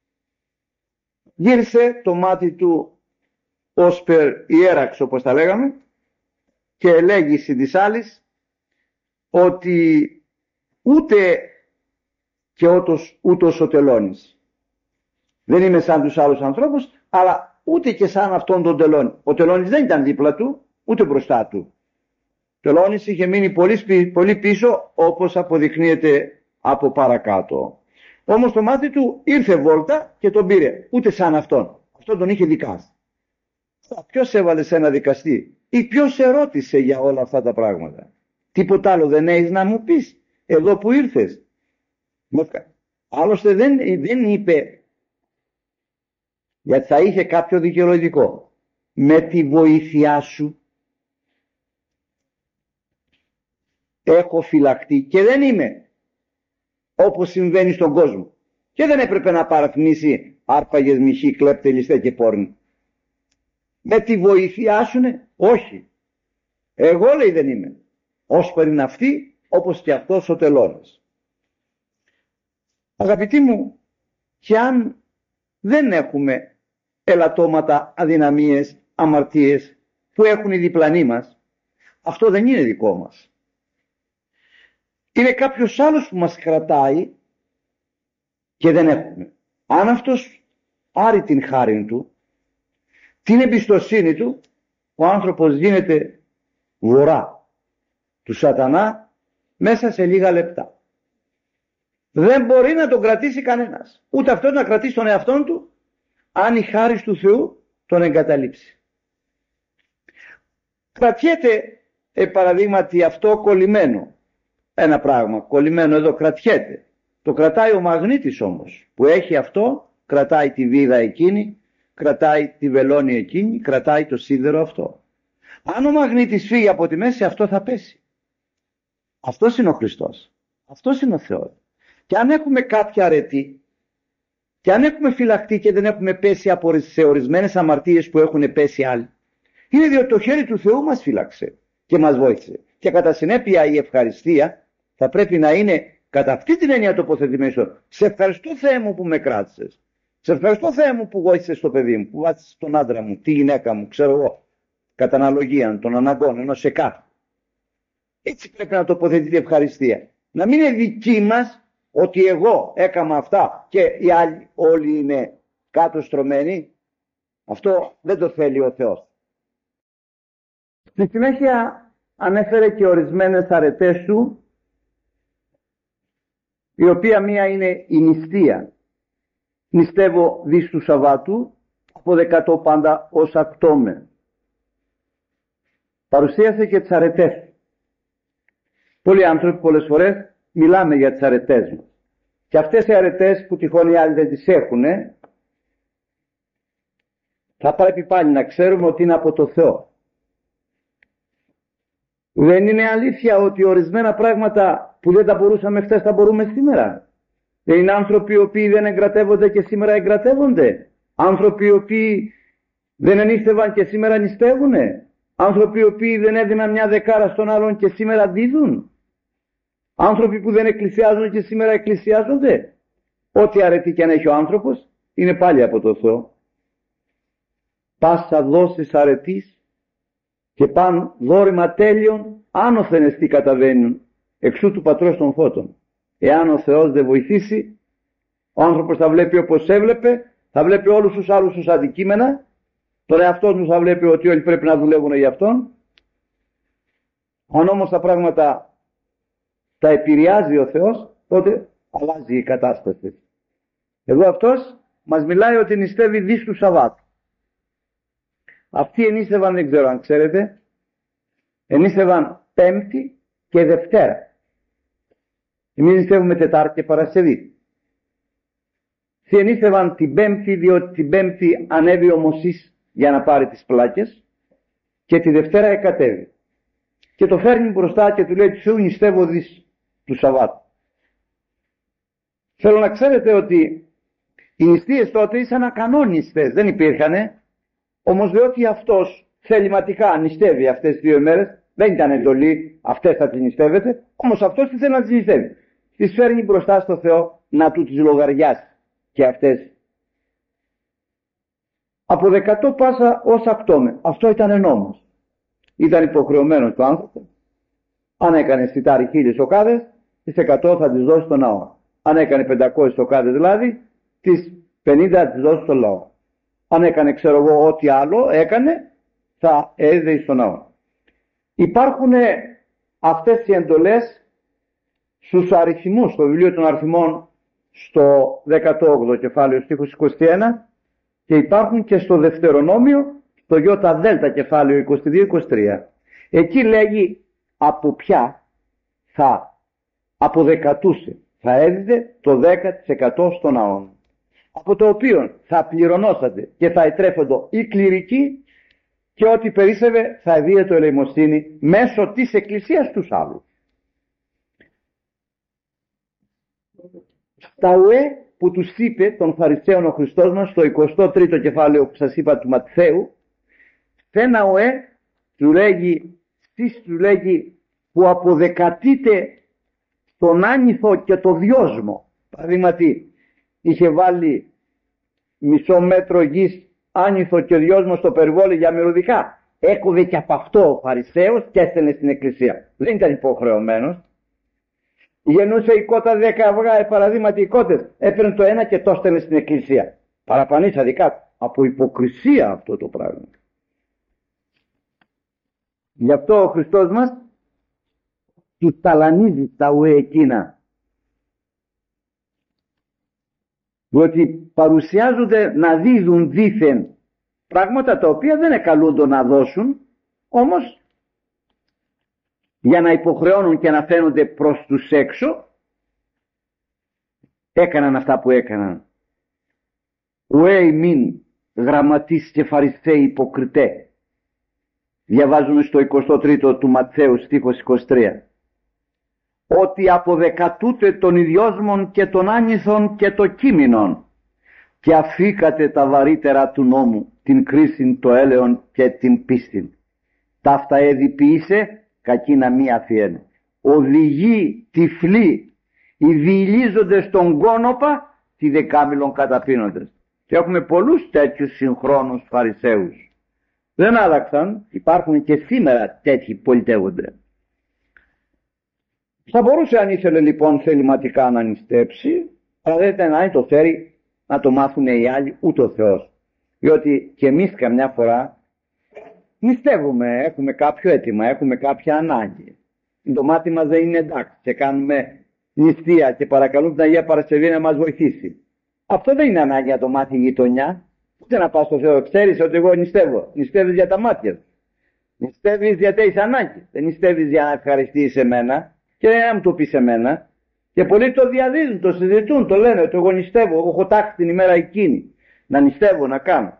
γύρισε το μάτι του ως ιέραξ, όπως τα λέγαμε, και λέγει συν της άλλης ότι ούτε και ούτως ο τελώνης. Δεν είμαι σαν τους άλλους ανθρώπους, αλλά ούτε και σαν αυτόν τον τελώνη. Ο τελώνης δεν ήταν δίπλα του, ούτε μπροστά του. Ο τελώνης είχε μείνει πολύ πίσω, όπως αποδεικνύεται από παρακάτω. Όμως το μάτι του ήρθε βόλτα και τον πήρε, ούτε σαν αυτόν. Αυτόν τον είχε δικάσει. Ποιος έβαλε σε ένα δικαστή ή ποιος ερώτησε για όλα αυτά τα πράγματα? Τίποτα άλλο δεν έχεις να μου πεις εδώ που ήρθες? Άλλωστε δεν είπε, γιατί θα είχε κάποιο δικαιολογικό. Με τη βοήθειά σου έχω φυλαχτεί και δεν είμαι όπως συμβαίνει στον κόσμο. Και δεν έπρεπε να παραθμίσει άρπαγες, μοιχοί, κλέπτε, ληστέ και πόρνοι. Με τη βοήθειά σου, ναι? Όχι. Εγώ, λέει, δεν είμαι. Όσπερ είναι αυτή, όπως και αυτός ο τελώνης. Αγαπητοί μου, και αν δεν έχουμε ελαττώματα, αδυναμίες, αμαρτίες που έχουν οι διπλανοί μας, αυτό δεν είναι δικό μας. Είναι κάποιος άλλος που μας κρατάει και δεν έχουμε. Αν αυτός άρει την χάριν του, την εμπιστοσύνη του, ο άνθρωπος γίνεται βορρά του σατανά μέσα σε λίγα λεπτά. Δεν μπορεί να τον κρατήσει κανένας. Ούτε αυτός να κρατήσει τον εαυτόν του, αν η χάρις του Θεού τον εγκαταλείψει. Κρατιέται, παραδείγματι, αυτό κολλημένο. Ένα πράγμα κολλημένο εδώ κρατιέται. Το κρατάει ο μαγνήτης όμως, που έχει αυτό, κρατάει τη βίδα εκείνη, κρατάει τη βελόνη εκείνη, κρατάει το σίδερο αυτό. Αν ο μαγνήτης φύγει από τη μέση, αυτό θα πέσει. Αυτός είναι ο Χριστός. Αυτός είναι ο Θεός. Και αν έχουμε κάποια αρετή, και αν έχουμε φυλαχτεί και δεν έχουμε πέσει σε ορισμένες αμαρτίες που έχουν πέσει άλλοι, είναι διότι το χέρι του Θεού μας φύλαξε και μας βοήθησε. Και κατά συνέπεια η ευχαριστία θα πρέπει να είναι κατά αυτή την έννοια τοποθετημένη. Σε ευχαριστώ, Θεέ μου, που με κράτησες. Σε ευχαριστώ, Θεέ μου, που βοήθησες το παιδί μου, που βάθησες τον άντρα μου, τη γυναίκα μου, ξέρω εγώ, κατά αναλογία των αναγκών ενός σε κάθε. Έτσι πρέπει να τοποθετηθεί η ευχαριστία. Να μην είναι δική μας, ότι εγώ έκανα αυτά και οι άλλοι όλοι είναι κάτω στρωμένοι. Αυτό δεν το θέλει ο Θεός. Στη συνέχεια ανέφερε και ορισμένες αρετές του, η οποία μία είναι η νηστεία. Νηστεύω δις του Σαββάτου, από 100 πάντα ως ακτώμε. Παρουσίασε και τις αρετές. Πολλοί άνθρωποι πολλές φορές μιλάμε για τις αρετές μας. Και αυτές οι αρετές που τυχόν οι άλλοι δεν τις έχουν, θα πρέπει πάλι να ξέρουμε ότι είναι από το Θεό. Δεν είναι αλήθεια ότι ορισμένα πράγματα που δεν τα μπορούσαμε χθες τα μπορούμε σήμερα? Δεν είναι άνθρωποι οι οποίοι δεν εγκρατεύονται και σήμερα εγκρατεύονται? Άνθρωποι οι οποίοι δεν ενίστευαν και σήμερα νηστεύουνε? Άνθρωποι οι οποίοι δεν έδιναν μια δεκάρα στον άλλον και σήμερα δίδουν? Άνθρωποι που δεν εκκλησιάζουν και σήμερα εκκλησιάζονται? Ό,τι αρετή και αν έχει ο άνθρωπος είναι πάλι από το Θεό. Πάσα δόσεις αρετής και παν δόρημα τέλειων άνωθεν εστί καταβαίνουν εξού του πατρός των φώτων. Εάν ο Θεός δεν βοηθήσει, ο άνθρωπος θα βλέπει όπως έβλεπε, θα βλέπει όλους τους άλλους τους αντικείμενα, τον εαυτό του θα βλέπει ότι όλοι πρέπει να δουλεύουν για αυτόν. Αν όμως τα πράγματα τα επηρεάζει ο Θεός, τότε αλλάζει η κατάσταση. Εδώ αυτός μας μιλάει ότι νηστεύει δις του Σαββάτου. Αυτοί ενίστευαν, δεν ξέρω αν ξέρετε, ενίστευαν Πέμπτη και Δευτέρα. Εμείς νηστεύουμε Τετάρτη και Παρασκευή. Αυτοί ενίστευαν την Πέμπτη, διότι την Πέμπτη ανέβη ο Μωσής για να πάρει τις πλάκες και τη Δευτέρα εκατέβη. Και το φέρνει μπροστά και του λέει: του Θεού νηστεύω δις του Σαββάτου. Θέλω να ξέρετε ότι Οι νηστείες τότε ήσαν ακανόνιστες, δεν υπήρχανε. Όμως διότι αυτός θεληματικά νηστεύει αυτές τις 2 ημέρες, δεν ήταν εντολή αυτές θα τις νηστεύετε, όμως αυτός θέλει να τις νηστεύει. Τις φέρνει μπροστά στο Θεό να του τις λογαριάσει και αυτές. Από 100 πάσα ως απτώμε. Αυτό ήταν νόμος. Ήταν υποχρεωμένος του άνθρωπο. Αν έκανε σιτάρι 1000 οκάδες, τις 100 θα τις δώσει στον ναό. Αν έκανε 500 οκάδες δηλαδή, τις 50 θα τις δώσει στον λαό. Αν έκανε ξέρω εγώ ό,τι άλλο έκανε, θα έδινε στον ναό. Υπάρχουν αυτές οι εντολές στους αριθμούς, στο βιβλίο των αριθμών, στο 18ο κεφάλαιο στίχος 21, και υπάρχουν και στο Δευτερονόμιο, στο ΙΔ κεφάλαιο 22-23. Εκεί λέγει από ποια θα αποδεκατούσε, θα έδιδε το 10% στον ναό, από το οποίο θα πληρωνόσατε και θα ετρέφοντο οι κληρικοί, και ό,τι περίσσευε θα δίαιτο ελεημοσύνη μέσω της εκκλησίας τους άλλους. Τα ουέ που τους είπε των Φαρισαίων ο Χριστός μας στο 23ο κεφάλαιο που σας είπα του Ματθαίου, σε ένα ουέ του λέγει που αποδεκατείται τον άνηθο και το δυόσμο. Παραδείγματι, είχε βάλει μισό μέτρο γης άνηθο και δυόσμο στο περιβόλι για μυρωδικά. Έκοβε και από αυτό ο Φαρισαίος και έστελνε στην εκκλησία. Δεν ήταν υποχρεωμένος. Γεννούσε η κότα 10 αυγά, παραδείγματι οι κότες, έπαιρνε το ένα και το έστελνε στην εκκλησία. Παραπανήσα δικά του. Από υποκρισία αυτό το πράγμα. Γι' αυτό ο Χριστός μας τους ταλανίζει τα ουέ εκείνα. Διότι παρουσιάζονται να δίδουν δήθεν πράγματα τα οποία δεν εκαλούνται να δώσουν, όμως για να υποχρεώνουν και να φαίνονται προς τους έξω, έκαναν αυτά που έκαναν. Ουέ ημίν γραμματείς και φαρισαίοι υποκριτέ. Διαβάζουμε στο 23ο του Ματθαίου στίχος 23. Ότι αποδεκατούτε των ιδιόσμων και των άνηθων και το κείμενον, και αφήκατε τα βαρύτερα του νόμου, την κρίση, το έλεον και την πίστην. Ταύτα έδιποιήσε, κακή να μη αφιένε. Οδηγεί τυφλοί, οι διηλίζονται στον κόνοπα, τη δεκάμιλον καταπίνοντες. Και έχουμε πολλούς τέτοιους συγχρόνους Φαρισαίους. Δεν άλλαξαν, υπάρχουν και σήμερα τέτοιοι πολιτεύονται. Θα μπορούσε αν ήθελε λοιπόν θεληματικά να νηστέψει, αλλά δεν ήταν να το φέρει να το μάθουν οι άλλοι ούτε ο Θεός. Διότι και εμείς καμιά φορά νηστεύουμε, έχουμε κάποιο αίτημα, έχουμε κάποια ανάγκη. Το μάτι μας δεν είναι εντάξει και κάνουμε νηστεία και παρακαλούμε την Αγία Παρασκευή να μας βοηθήσει. Αυτό δεν είναι ανάγκη να το μάθει η γειτονιά. Ούτε να πας στο Θεό, ξέρεις ότι εγώ νηστεύω. Νηστεύεις για τα μάτια. Νηστεύεις γιατί έχεις ανάγκη. Δεν νηστεύεις για να ευχαριστήσεις εμένα. Και δεν να μου το πεις εμένα. Και πολλοί το διαδίδουν, το συζητούν, το λένε ότι εγώ νηστεύω, εγώ έχω τάξει την ημέρα εκείνη. Να νηστεύω, να κάνω.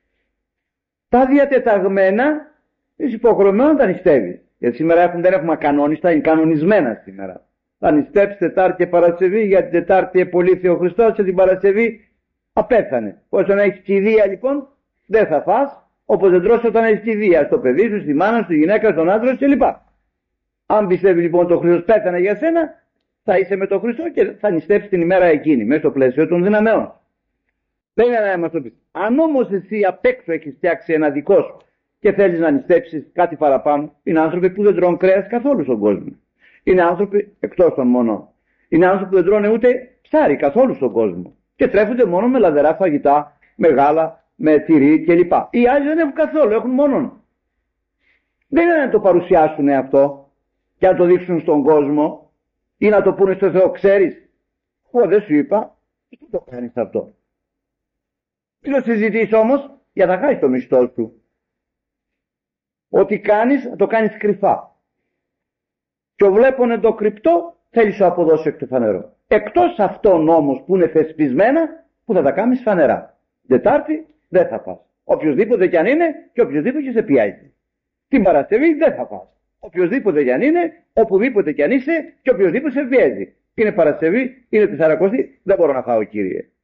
Τα διατεταγμένα, είσαι υποχρεωμένο να τα νηστεύεις. Γιατί σήμερα δεν έχουμε ακανόνιστα, είναι κανονισμένα σήμερα. Θα νηστέψεις Τετάρτη και Παρασκευή, για την Τετάρτη επολύθη ο Χριστός και την Παρασκευή απέθανε. Όσο να έχεις κηδεία λοιπόν, δεν θα φας, όπως δεν τρως όταν έχεις κηδεία. Στο παιδί σου, στη μάνα, στη γυναίκα, στον άντρα κλπ. Αν πιστεύει λοιπόν το Χριστός πέθανε για σένα, θα είσαι με τον Χριστό και θα νηστέψεις την ημέρα εκείνη, μέσα στο πλαίσιο των δυναμεών. Δεν είναι να μας το πεις. Αν όμως εσύ απ' έξω έχεις φτιάξει ένα δικό σου και θέλεις να νηστέψεις κάτι παραπάνω, είναι άνθρωποι που δεν τρώνε κρέας καθόλου στον κόσμο. Είναι άνθρωποι εκτός των μονών. Είναι άνθρωποι που δεν τρώνε ούτε ψάρι καθόλου στον κόσμο. Και τρέφονται μόνο με λαδερά φαγητά, με γάλα, με τυρί κλπ. Οι άλλοι δεν έχουν καθόλου, έχουν μόνον. Δεν είναι να το παρουσιάσουν αυτό και να το δείξουν στον κόσμο ή να το πούνε στο Θεό, ξέρεις, εγώ δεν σου είπα, τι το κάνεις αυτό. Μην το συζητήσεις όμως για να χάσεις το μισθό σου. Ό,τι κάνεις, να το κάνεις κρυφά. Και βλέπουνε το κρυπτό, θέλεις να αποδώσει εκ του φανερό. Εκτός αυτών όμως που είναι θεσπισμένα, που θα τα κάνεις φανερά. Τετάρτη δεν θα πας. Οποιοςδήποτε κι αν είναι και οποιοςδήποτε και σε πιάζει. Την Παρασκευή δεν θα πας. Οποιοςδήποτε κι αν είναι, οπουδήποτε κι αν είσαι και οποιοςδήποτε σε πιέζει. Είναι Παρασκευή, είναι Τεσσαρακοστή, δεν μπορώ να φάω κύριε.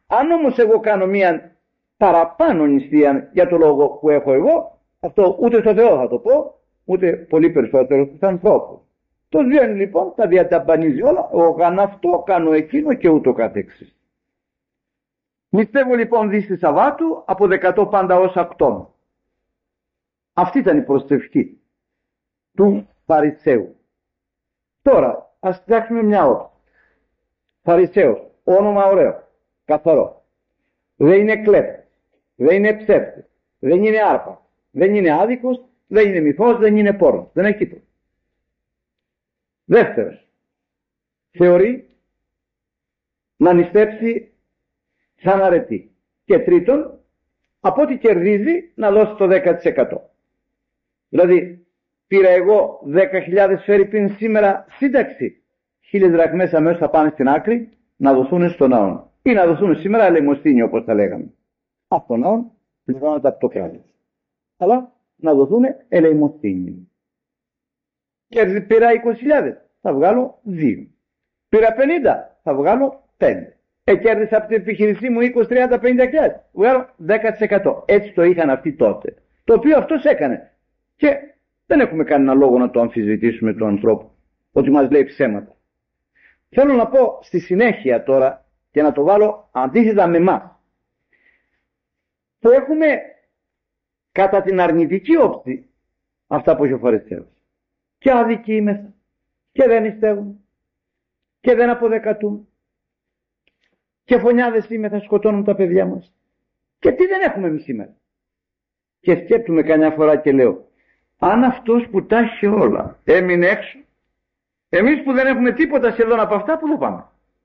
Αν όμως εγώ κάνω μία παραπάνω νηστεία για το λόγο που έχω εγώ, αυτό ούτε στο Θεό θα το πω, ούτε πολύ περισσότερο στους ανθρώπους. Το βγαίνει λοιπόν, τα διαταμπανίζει όλα, εγώ κάνω αυτό, κάνω εκείνο και ούτω καθεξής. Νηστεύω λοιπόν δύση Σαββάτου από 100 πάντα ως ακτών. Αυτή ήταν η προσευχή του Φαρισαίου. Τώρα ας φτιάξουμε μια όψη. Φαρισαίος, όνομα ωραίο, καθαρό. Δεν είναι κλέπτης, δεν είναι ψεύτης, δεν είναι άρπα, δεν είναι άδικος, δεν είναι μυθός, δεν είναι πόρνος. Δεν έχει τίποτα. Δεύτερος, θεωρεί να νηστέψει σαν αρετή. Και τρίτον, από ό,τι κερδίζει να δώσει το 10%. Δηλαδή, πήρα εγώ 10.000 φερρυπίν σήμερα σύνταξη. 1.000 δραχμές αμέσως θα πάνε στην άκρη να δοθούν στον ναό. Ή να δοθούν σήμερα ελεημοσύνη, όπως τα λέγαμε. Από τον ναό πληρώνεται από το κράτος. Αλλά να δοθούν ελεημοσύνη. Και πήρα 20.000, θα βγάλω 2. Πήρα 50, θα βγάλω 5. Κέρδισα από την επιχείρησή μου 20, 30, 50.000. Βγάλω 10%. Έτσι το είχαν αυτοί τότε. Το οποίο αυτός έκανε. Και δεν έχουμε κανένα λόγο να το αμφισβητήσουμε τον ανθρώπο, ότι μας λέει ψέματα. Θέλω να πω στη συνέχεια τώρα και να το βάλω αντίθετα με εμάς, που έχουμε κατά την αρνητική όψη αυτά που έχει ο Φαρισαίος. Και αδικοί είμαστε και δεν νηστεύουν και δεν αποδεκατούν και φωνιάδες είμαι, θα σκοτώνουν τα παιδιά μας. Και τι δεν έχουμε εμείς σήμερα. Και σκέπτομαι καμιά φορά και λέω, αν αυτός που τα έχει όλα έμεινε έξω, εμείς που δεν έχουμε τίποτα σχεδόν από αυτά, που θα πάμε.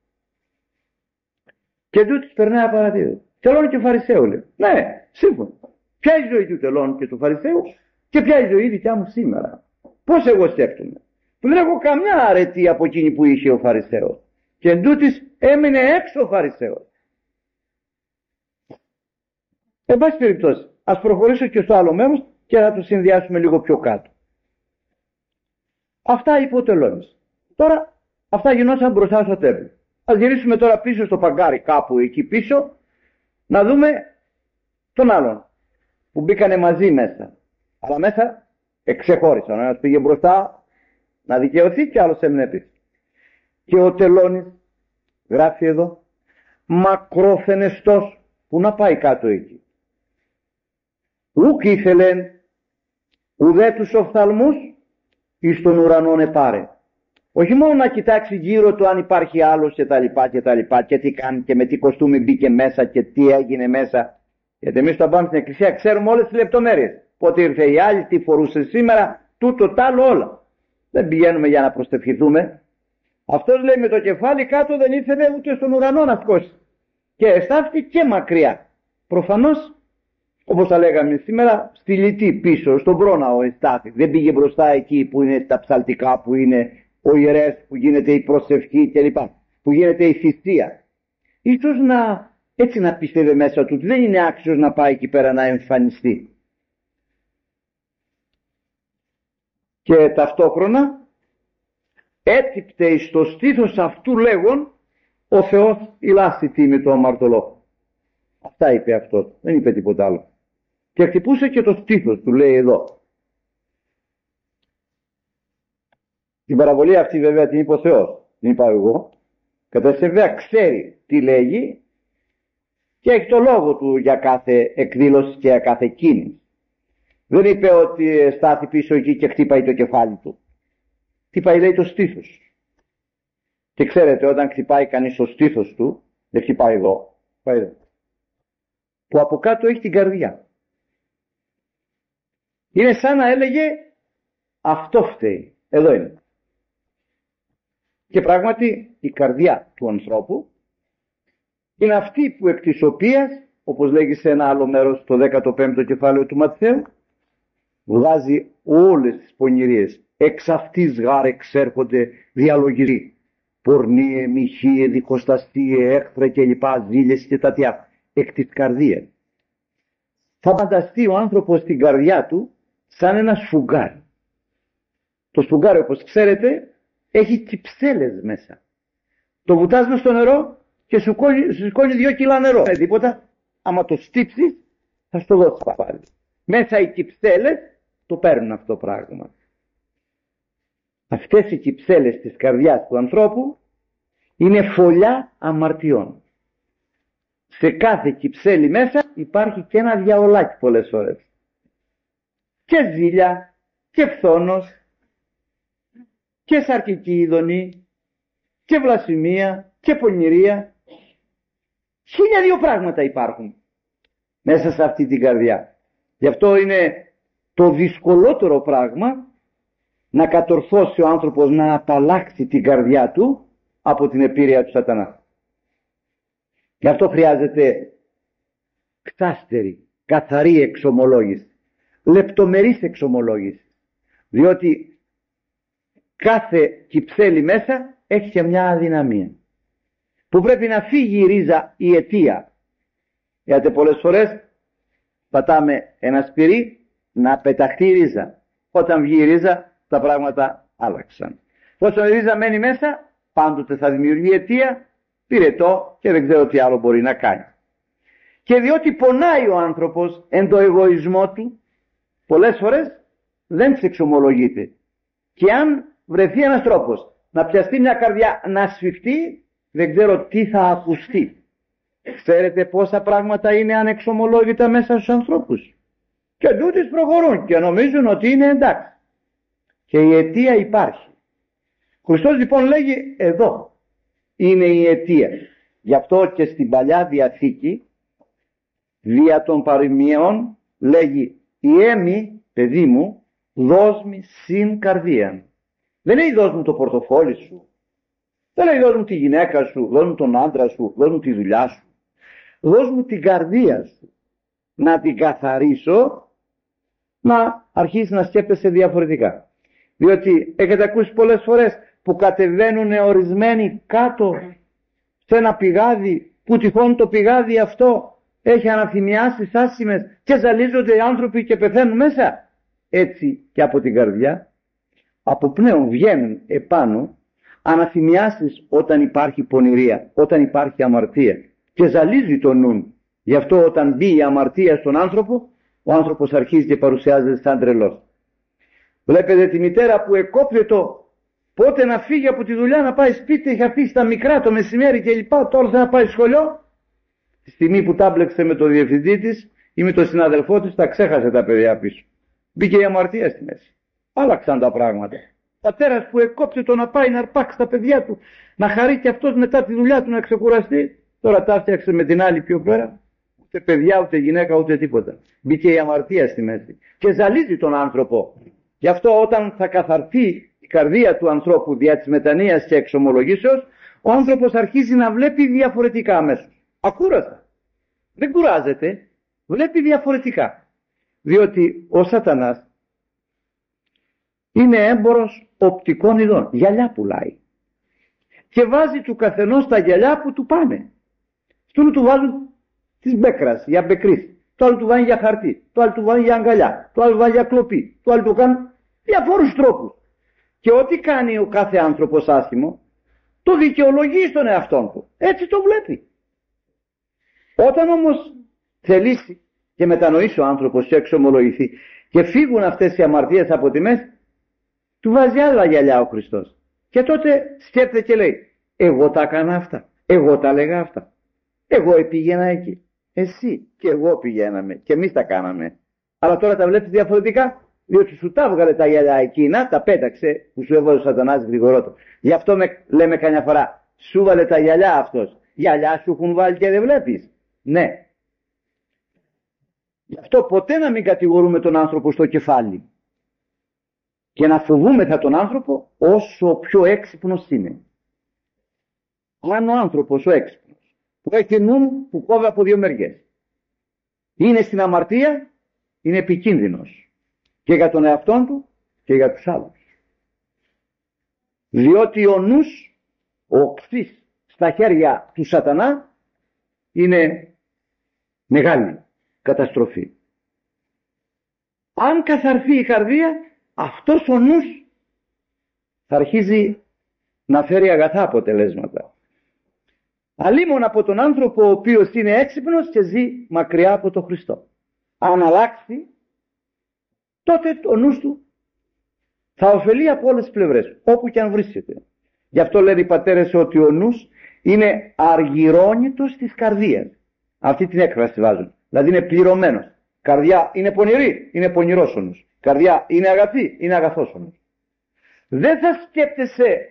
Και τούτος περνάει απαρατήρητο. Τελώνει και Φαρισαίου, λέει. Ναι, σύμφωνα. Ποια είναι η ζωή του τελώνει και του Φαρισαίου και ποια είναι η ζωή δικιά μου σήμερα. Πώς εγώ σκέφτομαι. Που δεν έχω καμιά αρετή από εκείνη που είχε ο Φαρισαίος. Και εντούτοις έμεινε έξω ο Φαρισαίος. Εν πάση περιπτώσει, ας προχωρήσω και στο άλλο μέρος και να το συνδυάσουμε λίγο πιο κάτω. Αυτά είπε ο τελώνης. Τώρα αυτά γινόταν μπροστά στο τέμπλο. Ας γυρίσουμε τώρα πίσω στο παγκάρι, κάπου εκεί πίσω, να δούμε τον άλλον που μπήκανε μαζί μέσα. Αλλά μέσα εξεχώρισαν. Ένας πήγε μπροστά να δικαιωθεί και άλλος έμεινε πίσω. Και ο τελώνης, γράφει εδώ, μακρόφενεστός, που να πάει κάτω εκεί. Ουκ ήθελεν ουδέ τους οφθαλμούς εις τον ουρανόν επάρε. Όχι μόνο να κοιτάξει γύρω του αν υπάρχει άλλος και τα λοιπά και τα λοιπά και τι κάνει και με τι κοστούμι μπήκε μέσα και τι έγινε μέσα. Γιατί εμείς όταν πάμε στην εκκλησία ξέρουμε όλες τις λεπτομέρειες. Πότε ήρθε η άλλη, τι φορούσε σήμερα, τούτο τ' άλλο όλα. Δεν πηγαίνουμε για να προστευχηθούμε. Αυτός λέει με το κεφάλι κάτω δεν ήθελε ούτε στον ουρανό να σκώσει. Και στάθηκε και μακριά. Προφανώς, όπως τα λέγαμε σήμερα, στη λιτή πίσω, στον πρόναο εστάθη. Δεν πήγε μπροστά εκεί που είναι τα ψαλτικά, που είναι ο ιερές, που γίνεται η προσευχή κλπ. Που γίνεται η θυσία. Ίσως έτσι να πίστευε μέσα του ότι δεν είναι άξιος να πάει εκεί πέρα να εμφανιστεί. Και ταυτόχρονα έτυπτε εις το στήθος αυτού λέγον ο Θεός ηλάσει τι με το αμαρτωλό. Αυτά είπε αυτό, δεν είπε τίποτα άλλο. Και χτυπούσε και το στήθος του, λέει εδώ. Την παραβολή αυτή βέβαια την είπε ο Θεός, την είπα εγώ. Κατά βέβαια ξέρει τι λέγει και έχει το λόγο του για κάθε εκδήλωση και για κάθε κίνηση. Δεν είπε ότι στάθη πίσω εκεί και χτύπαει το κεφάλι του. Χτύπαει λέει το στήθος. Και ξέρετε όταν χτυπάει κανείς το στήθος του, δεν χτυπάει εδώ, πάει εδώ. Που από κάτω έχει την καρδιά. Είναι σαν να έλεγε αυτό φταίει, εδώ είναι. Και πράγματι η καρδιά του ανθρώπου είναι αυτή που εκ της οποίας, όπως λέγει σε ένα άλλο μέρος το 15ο κεφάλαιο του Ματθαίου, βγάζει όλες τις πονηρίες. Εξ αυτής γάρ εξέρχονται διαλογισμοί, πορνείε, μοιχείε, δικοστασίε, έχθρα κλπ, ζήλες και τα τιά. Εκ της καρδίας. Θα φανταστεί ο άνθρωπος στην καρδιά του σαν ένα σφουγγάρι. Το σφουγγάρι, όπως ξέρετε, έχει κυψέλες μέσα. Το βουτάς μες στο νερό και σου σηκώνει 2 κιλά νερό. Τίποτα, άμα το στύψεις θα στο δώσει πάλι. Μέσα οι κυψέλες το παίρνουν αυτό το πράγμα. Αυτές οι κυψέλες της καρδιάς του ανθρώπου είναι φωλιά αμαρτιών. Σε κάθε κυψέλη μέσα υπάρχει και ένα διαολάκι πολλές φορές. Και ζήλια, και φθόνος, και σαρκική ειδονή, και βλασφημία, και πονηρία. 1002 πράγματα υπάρχουν μέσα σε αυτή την καρδιά. Γι' αυτό είναι το δυσκολότερο πράγμα να κατορθώσει ο άνθρωπος να απαλλάξει την καρδιά του από την επίρρεια του σατανά. Γι' αυτό χρειάζεται ξάστερη, καθαρή εξομολόγηση, λεπτομερής εξομολόγηση, διότι κάθε κυψέλη μέσα έχει και μια αδυναμία που πρέπει να φύγει η ρίζα, η αιτία. Γιατί πολλές φορές πατάμε ένα σπυρί να πεταχτεί η ρίζα. Όταν βγει η ρίζα τα πράγματα άλλαξαν. Όσο η ρίζα μένει μέσα πάντοτε θα δημιουργεί αιτία, πυρετό και δεν ξέρω τι άλλο μπορεί να κάνει. Και διότι πονάει ο άνθρωπος εν το εγωισμό του, πολλές φορές δεν ξεξομολογείται. Και αν βρεθεί ένας τρόπος να πιαστεί μια καρδιά να σφιχτεί, δεν ξέρω τι θα ακουστεί. Ξέρετε πόσα πράγματα είναι ανεξομολόγητα μέσα στους ανθρώπους. Και τούτες προχωρούν και νομίζουν ότι είναι εντάξει. Και η αιτία υπάρχει. Ο Χριστός λοιπόν λέγει εδώ είναι η αιτία. Γι' αυτό και στην Παλιά Διαθήκη δια των παροιμιών λέγει «Ιέμι, παιδί μου, δώσ' μη συν καρδίαν». Δεν λέει «δώσ' μου το πορτοφόλι σου». Δεν λέει «δώσ' μου τη γυναίκα σου», «δώσ' μου τον άντρα σου», «δώσ' μου τη δουλειά σου». «Δώσ' μου την καρδία σου». Να την καθαρίσω, να αρχίσει να σκέπτεσαι διαφορετικά. Διότι έχετε ακούσει πολλές φορές που κατεβαίνουν ορισμένοι κάτω σε ένα πηγάδι που τυχόν το πηγάδι αυτό έχει αναθυμιάσεις άσχημες και ζαλίζονται οι άνθρωποι και πεθαίνουν μέσα. Έτσι και από την καρδιά από πνεύμα βγαίνουν επάνω αναθυμιάσεις όταν υπάρχει πονηρία, όταν υπάρχει αμαρτία και ζαλίζει το νου. Γι' αυτό όταν μπει η αμαρτία στον άνθρωπο, ο άνθρωπος αρχίζει και παρουσιάζεται σαν τρελός. Βλέπετε τη μητέρα που εκόπτεται πότε να φύγει από τη δουλειά να πάει σπίτι, είχε αφήσει τα μικρά το μεσημέρι και λοιπά, τώρα θα πάει σχολείο. Τη στιγμή που τάμπλεξε με τον διευθυντή της ή με τον συναδελφό της, τα ξέχασε τα παιδιά πίσω. Μπήκε η αμαρτία στη μέση. Άλλαξαν τα πράγματα. Πατέρας που εκόπτεται να πάει να αρπάξει τα παιδιά του, να χαρεί και αυτός μετά τη δουλειά του να ξεκουραστεί, τώρα τα έφτιαξε με την άλλη πιο πέρα. Ούτε παιδιά, ούτε γυναίκα, ούτε τίποτα. Μπήκε η αμαρτία στη μέση. Και ζαλίζει τον άνθρωπο. Γι' αυτό όταν θα καθαρθεί η καρδία του ανθρώπου δια της μετανοίας και εξομολογήσεως, ο άνθρωπος αρχίζει να βλέπει διαφορετικά αμέσως. Ακούραστα. Δεν κουράζεται. Βλέπει διαφορετικά. Διότι ο σατανάς είναι έμπορος οπτικών ειδών. Γυαλιά πουλάει. Και βάζει του καθενός τα γυαλιά που του πάνε. Στούνου του βάζουν της μπέκρας, για μπεκρίς. Το άλλο του βάζει για χαρτί. Το άλλο του βάζει για αγκαλιά. Το άλλο βάζει για κλοπή. Το άλλο του κάνουν διαφόρους τρόπους. Και ό,τι κάνει ο κάθε άνθρωπος άσχημο, το δικαιολογεί στον εαυτόν του. Έτσι το βλέπει. Όταν όμως θελήσει και μετανοήσει ο άνθρωπος και εξομολογηθεί και φύγουν αυτές οι αμαρτίες από τη μέση, του βάζει άλλα γυαλιά ο Χριστός. Και τότε σκέφτεται και λέει, εγώ τα έκανα αυτά, εγώ τα λέγα αυτά, εγώ πήγαινα εκεί, εσύ και εγώ πηγαίναμε και εμείς τα κάναμε. Αλλά τώρα τα βλέπεις διαφορετικά, διότι σου τα βγάλε τα γυαλιά εκείνα, τα πέταξε που σου έβαλε ο σατανάς γρηγορότερο. Γι' αυτό λέμε καμιά φορά, σου βάλε τα γυαλιά αυτός, γυαλιά σου έχουν βάλει και δεν βλέπεις. Ναι. Γι' αυτό ποτέ να μην κατηγορούμε τον άνθρωπο στο κεφάλι και να φοβούμεθα τον άνθρωπο όσο πιο έξυπνος είναι. Αν ο άνθρωπος ο έξυπνος που έχει νου που κόβει από δύο μεριές είναι στην αμαρτία, είναι επικίνδυνος και για τον εαυτόν του και για τους άλλους. Διότι ο νους, ο οξύς στα χέρια του σατανά είναι μεγάλη καταστροφή. Αν καθαρθεί η καρδία, αυτός ο νους θα αρχίζει να φέρει αγαθά αποτελέσματα. Αλλήμον από τον άνθρωπο ο οποίος είναι έξυπνος και ζει μακριά από τον Χριστό. Αν αλλάξει, τότε ο νους του θα ωφελεί από όλες τις πλευρές, όπου και αν βρίσκεται. Γι' αυτό λένε οι πατέρες ότι ο νους είναι αργυρώνητος της καρδίας. Αυτή την έκφραση βάζουν. Δηλαδή είναι πληρωμένος. Καρδιά είναι πονηρή, είναι πονηρός ο νους. Καρδιά είναι αγαθή, είναι αγαθός ο νους. Δεν θα σκέπτεσαι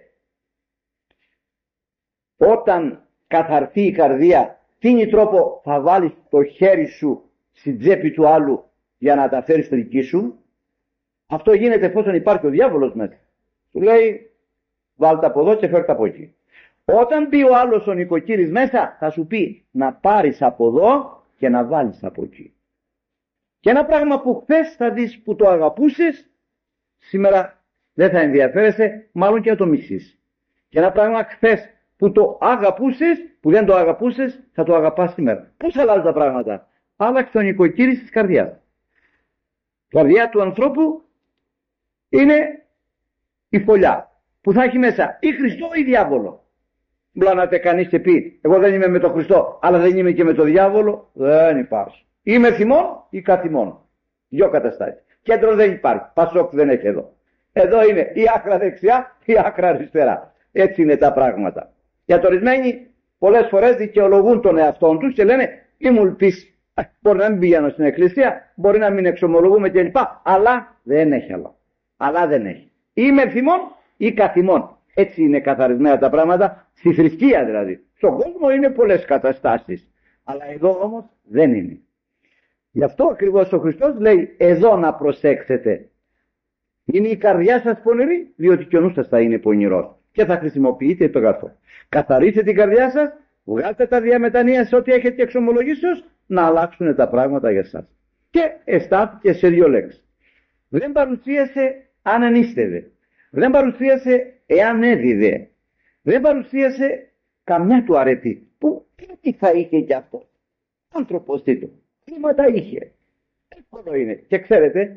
όταν καθαρθεί η καρδία τι τρόπο θα βάλεις το χέρι σου στην τσέπη του άλλου για να τα φέρεις στη δική σου. Αυτό γίνεται εφόσον υπάρχει ο διάβολος μέσα. Του λέει βάλτε από εδώ και φέρτε από εκεί. Όταν μπει ο άλλος ο νοικοκύρης μέσα θα σου πει να πάρεις από εδώ και να βάλεις από εκεί. Και ένα πράγμα που χθες θα δεις που το αγαπούσες, σήμερα δεν θα ενδιαφέρεσαι, μάλλον και να το μισείς. Και ένα πράγμα χθες που το αγαπούσες, που δεν το αγαπούσες, θα το αγαπάς σήμερα. Πώς αλλάζουν τα πράγματα? Άλλαξε ο νοικοκύρης της καρδιάς. Η καρδιά του ανθρώπου είναι η φωλιά που θα έχει μέσα ή Χριστό ή διάβολο. Μπλάνατε κανείς και πει εγώ δεν είμαι με τον Χριστό αλλά δεν είμαι και με τον διάβολο. Δεν υπάρχει. Είμαι θυμών ή καθημών. Δυο καταστάσεις. Κέντρο δεν υπάρχει. Πασόκ δεν έχει εδώ. Εδώ είναι η άκρα δεξιά ή άκρα αριστερά. Έτσι είναι τα πράγματα. Οι ατορισμένοι πολλές φορές δικαιολογούν τον εαυτόν τους και λένε μη μου πεις, μπορεί να μην πηγαίνω στην εκκλησία, μπορεί να μην εξομολογούμε κλπ. Αλλά δεν έχει άλλο. Αλλά δεν έχει. Είμαι θυμών ή καθημών. Έτσι είναι καθαρισμένα τα πράγματα, στη θρησκεία δηλαδή. Στον κόσμο είναι πολλές καταστάσεις. Αλλά εδώ όμως δεν είναι. Γι' αυτό ακριβώς ο Χριστός λέει εδώ να προσέξετε. Είναι η καρδιά σας πονηρή, διότι και ο νους σας θα είναι πονηρός. Και θα χρησιμοποιείτε το αγαθό. Καθαρίστε την καρδιά σας, βγάλτε τα διαμετανία σε ό,τι έχετε εξομολογήσεως, να αλλάξουν τα πράγματα για σας. Και εστάθηκε σε δύο λέξεις. Δεν παρουσίασε αν ανίστευε. Δεν παρουσίασε εάν έδιδε. Δεν παρουσίασε καμιά του αρετή. Που τι θα είχε κι αυτό. Άνθρωπος τι του. Χρήματα είχε. Εύκολο είναι. Και ξέρετε,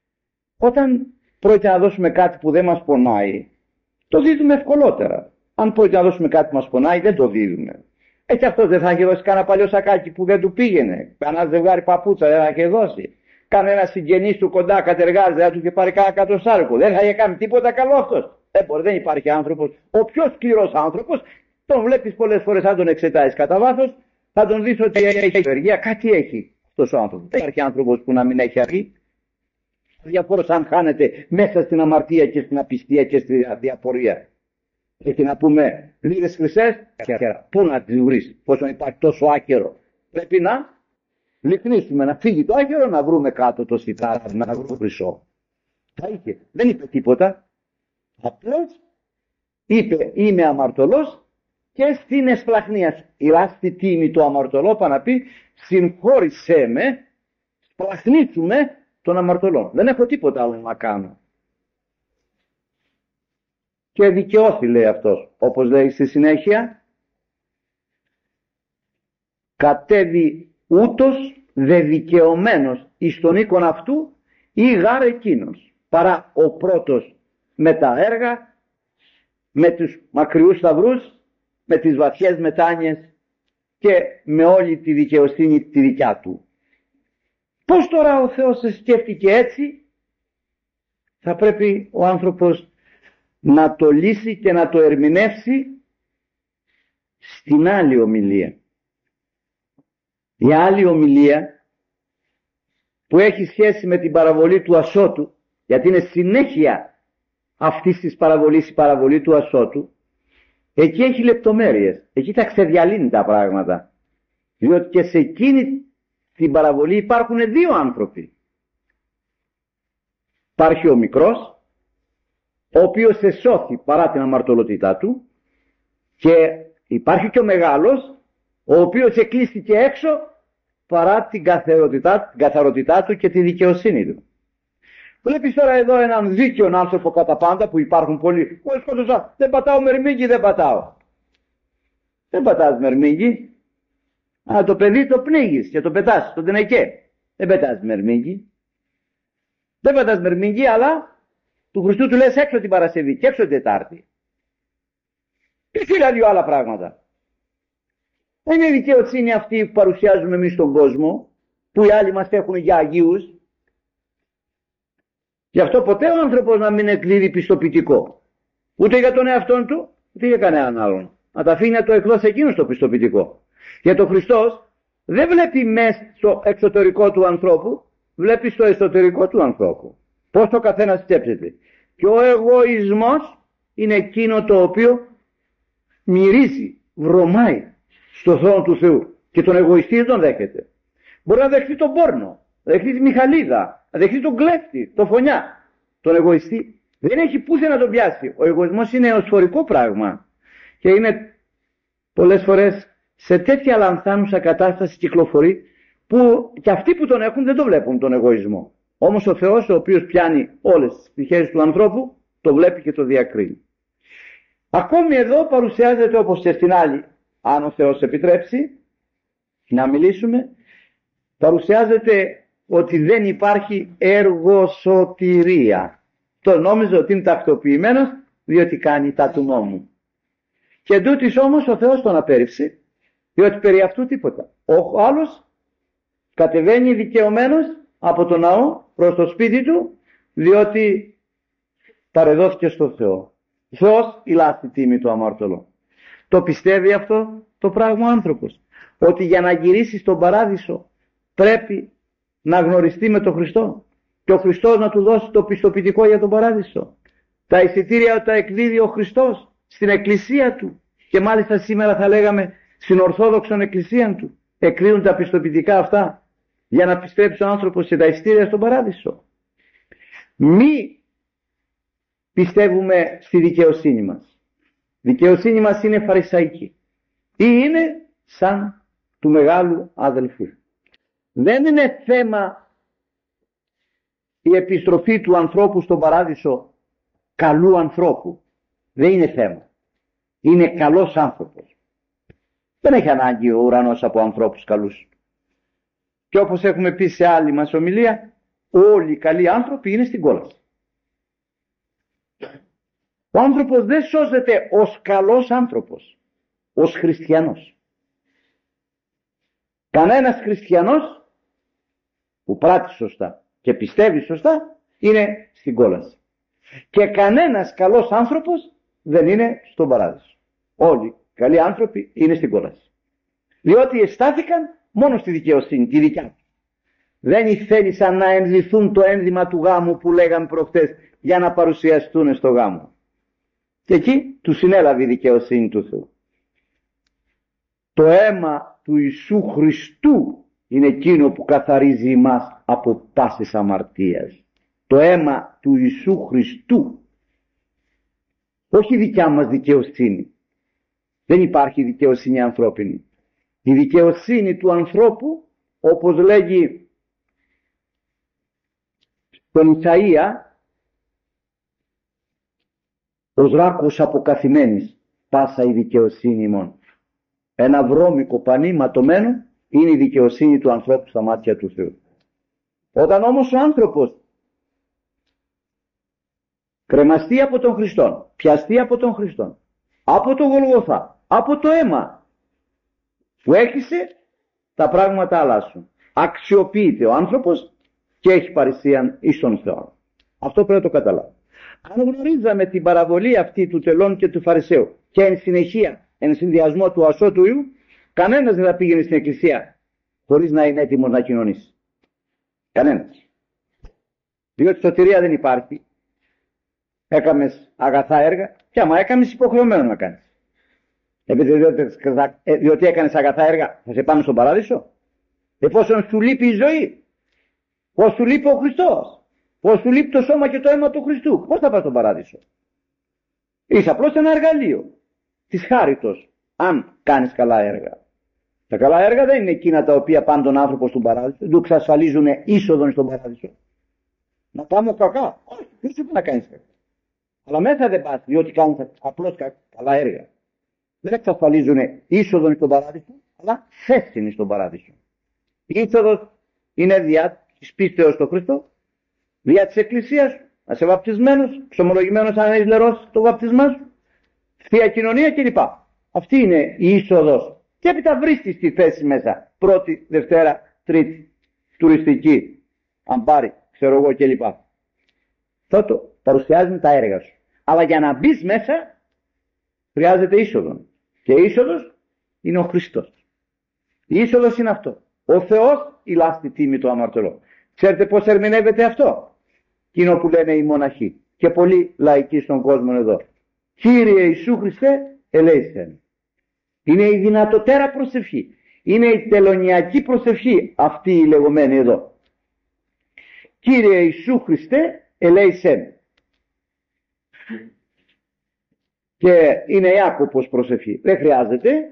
όταν πρόκειται να δώσουμε κάτι που δεν μας πονάει, το δίδουμε ευκολότερα. Αν πρόκειται να δώσουμε κάτι που μας πονάει, δεν το δίδουμε. Έτσι αυτός δεν θα είχε δώσει κανένα παλιό σακάκι που δεν του πήγαινε. Κανένα ζευγάρι παπούτσα δεν θα είχε δώσει. Κανένα συγγενής του κοντά κατεργάζεται, δεν του είχε πάρει κανένα κατοστάρικο. Δεν θα είχε κάνει τίποτα καλό αυτός. Δεν υπάρχει άνθρωπος. Ο πιο σκληρός άνθρωπος, τον βλέπεις πολλές φορές, αν τον εξετάσεις κατά βάθος, θα τον δεις ότι έχει ενεργεία, κάτι έχει αυτός ο άνθρωπος. Δεν υπάρχει άνθρωπος που να μην έχει αρχή. Διαφόρος αν χάνεται μέσα στην αμαρτία και στην απιστία και στη διαφορία. Έχει να πούμε λίρες χρυσές, πού να τις βρεις, πόσο υπάρχει τόσο άκερο. Πρέπει να λυκνίσουμε, να φύγει το άκερο, να βρούμε κάτω το σιτάρι, να βρούμε χρυσό. Θα είχε, δεν είπε τίποτα. Απλώς είπε είμαι αμαρτωλός και στην εσπλαχνία. Η λάστη τίμη του αμαρτωλό πάει να πει συγχώρησέ με, σπλαχνίσουμε των αμαρτωλών. Δεν έχω τίποτα άλλο να κάνω. Και δικαιώθη λέει αυτός, όπως λέει στη συνέχεια, κατέβη ούτως δε δικαιωμένος εις τον οίκον αυτού ή γάρ εκείνος, παρά ο πρώτος με τα έργα, με τους μακριούς σταυρούς, με τις βαθιές μετάνοιες και με όλη τη δικαιοσύνη τη δικιά του. Πώς τώρα ο Θεός σε σκέφτηκε έτσι? Θα πρέπει ο άνθρωπος να το λύσει και να το ερμηνεύσει στην άλλη ομιλία. Η άλλη ομιλία που έχει σχέση με την παραβολή του ασώτου, γιατί είναι συνέχεια αυτής της παραβολής η παραβολή του ασώτου, εκεί έχει λεπτομέρειες, εκεί τα ξεδιαλύνει τα πράγματα, διότι και σε εκείνη την παραβολή υπάρχουν δύο άνθρωποι. Υπάρχει ο μικρός, ο οποίος εσώθη παρά την αμαρτωλότητά του, και υπάρχει και ο μεγάλος, ο οποίος εκλείστηκε έξω παρά την καθαρότητά του και τη δικαιοσύνη του. Βλέπεις τώρα εδώ έναν δίκαιον άνθρωπο κατά πάντα, που υπάρχουν πολλοί. Εγώ σκότωσα, δεν πατάω μερμήγκι, δεν πατάω. Δεν πατάς μερμήγκι. Αλλά το παιδί το πνίγεις και το πετάς στον τενεκέ. Δεν πετάς μερμήγκι. Δεν πατάς μερμήγκι, αλλά του Χριστού του λες έξω την Παρασκευή και έξω την Τετάρτη. Και χίλια δυο άλλα πράγματα. Δεν είναι δικαιοσύνη αυτή που παρουσιάζουμε εμείς στον κόσμο, που οι άλλοι μας έχουν για αγίους. Γι' αυτό ποτέ ο άνθρωπος να μην εκδίδει πιστοποιητικό. Ούτε για τον εαυτόν του, ούτε για κανέναν άλλον. Να τα αφήνει να το εκδώσει εκείνος το πιστοποιητικό. Γιατί ο Χριστός δεν βλέπει μέσα στο εξωτερικό του ανθρώπου, βλέπει στο εσωτερικό του ανθρώπου. Πώς το καθένας σκέψεται. Και ο εγωισμός είναι εκείνο το οποίο μυρίζει, βρωμάει στο θρόνο του Θεού. Και τον εγωιστή δεν τον δέχεται. Μπορεί να δεχτεί τον πόρνο, να δεχτεί τη μιχαλίδα, να δεχτεί τον κλέφτη, τον φωνιά. Τον εγωιστή δεν έχει πουθενά να τον πιάσει. Ο εγωισμός είναι εωσφορικό πράγμα. Και είναι πολλές φορές σε τέτοια λανθάνουσα κατάσταση κυκλοφορεί, που και αυτοί που τον έχουν δεν το βλέπουν τον εγωισμό. Όμως ο Θεός, ο οποίος πιάνει όλες τις πτυχές του ανθρώπου, το βλέπει και το διακρίνει. Ακόμη εδώ παρουσιάζεται, όπως και στην άλλη, αν ο Θεός επιτρέψει να μιλήσουμε, παρουσιάζεται ότι δεν υπάρχει εργοσωτηρία. Το νόμιζε ότι είναι τακτοποιημένος διότι κάνει τα του νόμου. Και εντούτοις όμως ο Θεός τον απέρριψε, διότι περί αυτού τίποτα. Ο άλλος κατεβαίνει δικαιωμένος από το ναό προς το σπίτι του, διότι παρεδόθηκε στο Θεό. Ο Θεός ηλάστη τίμη του αμαρτωλού. Το πιστεύει αυτό το πράγμα ο άνθρωπος, ότι για να γυρίσει στον παράδεισο πρέπει να γνωριστεί με τον Χριστό και ο Χριστός να του δώσει το πιστοποιητικό για τον παράδεισο. Τα εισιτήρια τα εκδίδει ο Χριστός στην εκκλησία του, και μάλιστα σήμερα θα λέγαμε στην Ορθόδοξον εκκλησία του εκδίδουν τα πιστοποιητικά αυτά για να πιστέψει ο άνθρωπος σε τα εισιτήρια στον παράδεισο. Μη πιστεύουμε στη δικαιοσύνη μας. Η δικαιοσύνη μας είναι φαρισαϊκή ή είναι σαν του μεγάλου αδελφού. Δεν είναι θέμα η επιστροφή του ανθρώπου στον παράδεισο καλού ανθρώπου. Δεν είναι θέμα. Είναι καλός άνθρωπος. Δεν έχει ανάγκη ο ουρανός από ανθρώπους καλούς. Και όπως έχουμε πει σε άλλη μας ομιλία, όλοι οι καλοί άνθρωποι είναι στην κόλαση. Ο άνθρωπος δεν σώζεται ως καλός άνθρωπος, ως χριστιανός. Κανένας χριστιανός που πράττει σωστά και πιστεύει σωστά είναι στην κόλαση. Και κανένας καλός άνθρωπος δεν είναι στον παράδεισο. Όλοι οι καλοί άνθρωποι είναι στην κόλαση. Διότι αισθάθηκαν μόνο στη δικαιοσύνη, τη δικιά τους. Δεν ήθελησαν να ενδυθούν το ένδυμα του γάμου που λέγαμε προχτές για να παρουσιαστούν στο γάμο. Και εκεί τους συνέλαβε η δικαιοσύνη του Θεού. Το αίμα του Ιησού Χριστού είναι εκείνο που καθαρίζει εμάς από πάσης αμαρτίας. Το αίμα του Ιησού Χριστού. Όχι η δικιά μας δικαιοσύνη. Δεν υπάρχει δικαιοσύνη ανθρώπινη. Η δικαιοσύνη του ανθρώπου, όπως λέγει στον Ισαΐα, ως ράκος αποκαθημένης πάσα η δικαιοσύνη ημών. Ένα βρώμικο πανί ματωμένο είναι η δικαιοσύνη του ανθρώπου στα μάτια του Θεού. Όταν όμως ο άνθρωπος κρεμαστεί από τον Χριστόν, πιαστεί από τον Χριστόν, από το Γολγοθά, από το αίμα που έχισε, τα πράγματα αλλάσουν. Αξιοποιείται ο άνθρωπος και έχει παρησίαν εις τον Θεό. Αυτό πρέπει να το καταλάβουμε. Αν γνωρίζαμε την παραβολή αυτή του τελών και του Φαρισαίου και εν συνεχεία, εν συνδυασμό του ασώτου Ιού, κανένας δεν θα πήγαινε στην εκκλησία χωρίς να είναι έτοιμος να κοινωνήσει. Κανένας. Διότι σωτηρία δεν υπάρχει. Έκαμες αγαθά έργα και άμα έκαμες υποχρεωμένο να κάνεις. Διότι έκανες αγαθά έργα θα σε πάμε στον παράδεισο. Εφόσον σου λείπει η ζωή, πως σου λείπει ο Χριστός, πως σου λείπει το σώμα και το αίμα του Χριστού, πώς θα πας στον παράδεισο? Είσαι απλώς ένα εργαλείο της χάριτος, αν κάνεις καλά έργα. Τα καλά έργα δεν είναι εκείνα τα οποία πάνε τον άνθρωπο στον παράδεισο, του εξασφαλίζουν είσοδον στον παράδεισο. Να πάμε κακά. Όχι, ποιος είπε να κάνεις κακά? Αλλά μέσα δεν πας, διότι κάνεις απλώς καλά έργα. Δεν εξασφαλίζουν είσοδον στον παράδεισο, αλλά θέση στον παράδεισο. Η είσοδος είναι διά της πίστεως στον Χριστό, διά της Εκκλησίας, να είσαι βαπτισμένος, ξομολογημένος αν είσαι λερός το βαπτισμά σου, θεία κοινωνία κλπ. Αυτή είναι η είσοδος Και έπειτα βρίσκεις τη θέση μέσα. Πρώτη, Δευτέρα, Τρίτη. Τουριστική. Αν πάρει, ξέρω εγώ κλπ. Θα το παρουσιάζουν τα έργα σου. Αλλά για να μπεις μέσα χρειάζεται είσοδο. Και η είσοδος είναι ο Χριστός. Η είσοδος είναι αυτό. Ο Θεός ηλάστη τίμη το αμαρτωλό. Ξέρετε πώς ερμηνεύεται αυτό? Εκείνο που λένε οι μοναχοί και πολλοί λαϊκοί στον κόσμο εδώ. Κύριε Ιησού Χριστέ, ελέησεν. Είναι η δυνατοτέρα προσευχή. Είναι η τελωνιακή προσευχή αυτή η λεγόμενη εδώ. Κύριε Ιησού Χριστέ, ελέησεν. Και είναι η άκοπος προσευχή. Δεν χρειάζεται.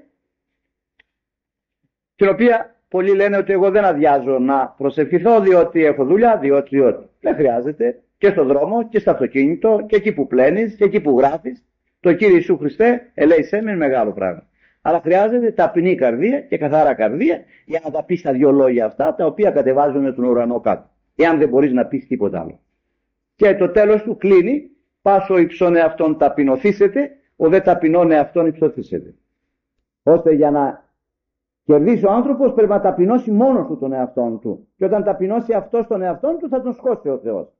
Την οποία πολλοί λένε ότι εγώ δεν αδειάζω να προσευχηθώ διότι έχω δουλειά, διότι. Δεν χρειάζεται. Και στον δρόμο και στο αυτοκίνητο και εκεί που πλένεις και εκεί που γράφεις. Το Κύριε Ιησού Χριστέ, ελέησέ με, είναι μεγάλο πράγμα. Αλλά χρειάζεται ταπεινή καρδία και καθαρά καρδία για να τα πεις τα δυο λόγια αυτά τα οποία κατεβάζουν τον ουρανό κάτω. Εάν δεν μπορείς να πεις τίποτα άλλο. Και το τέλος του κλείνει, πάσο υψών εαυτόν ταπεινωθήσετε, ο δε ταπεινών εαυτόν υψωθήσετε. Ώστε για να κερδίσει ο άνθρωπος πρέπει να ταπεινώσει μόνος του τον εαυτόν του. Και όταν ταπεινώσει αυτός τον εαυτόν του θα τον σκώσει ο Θεός.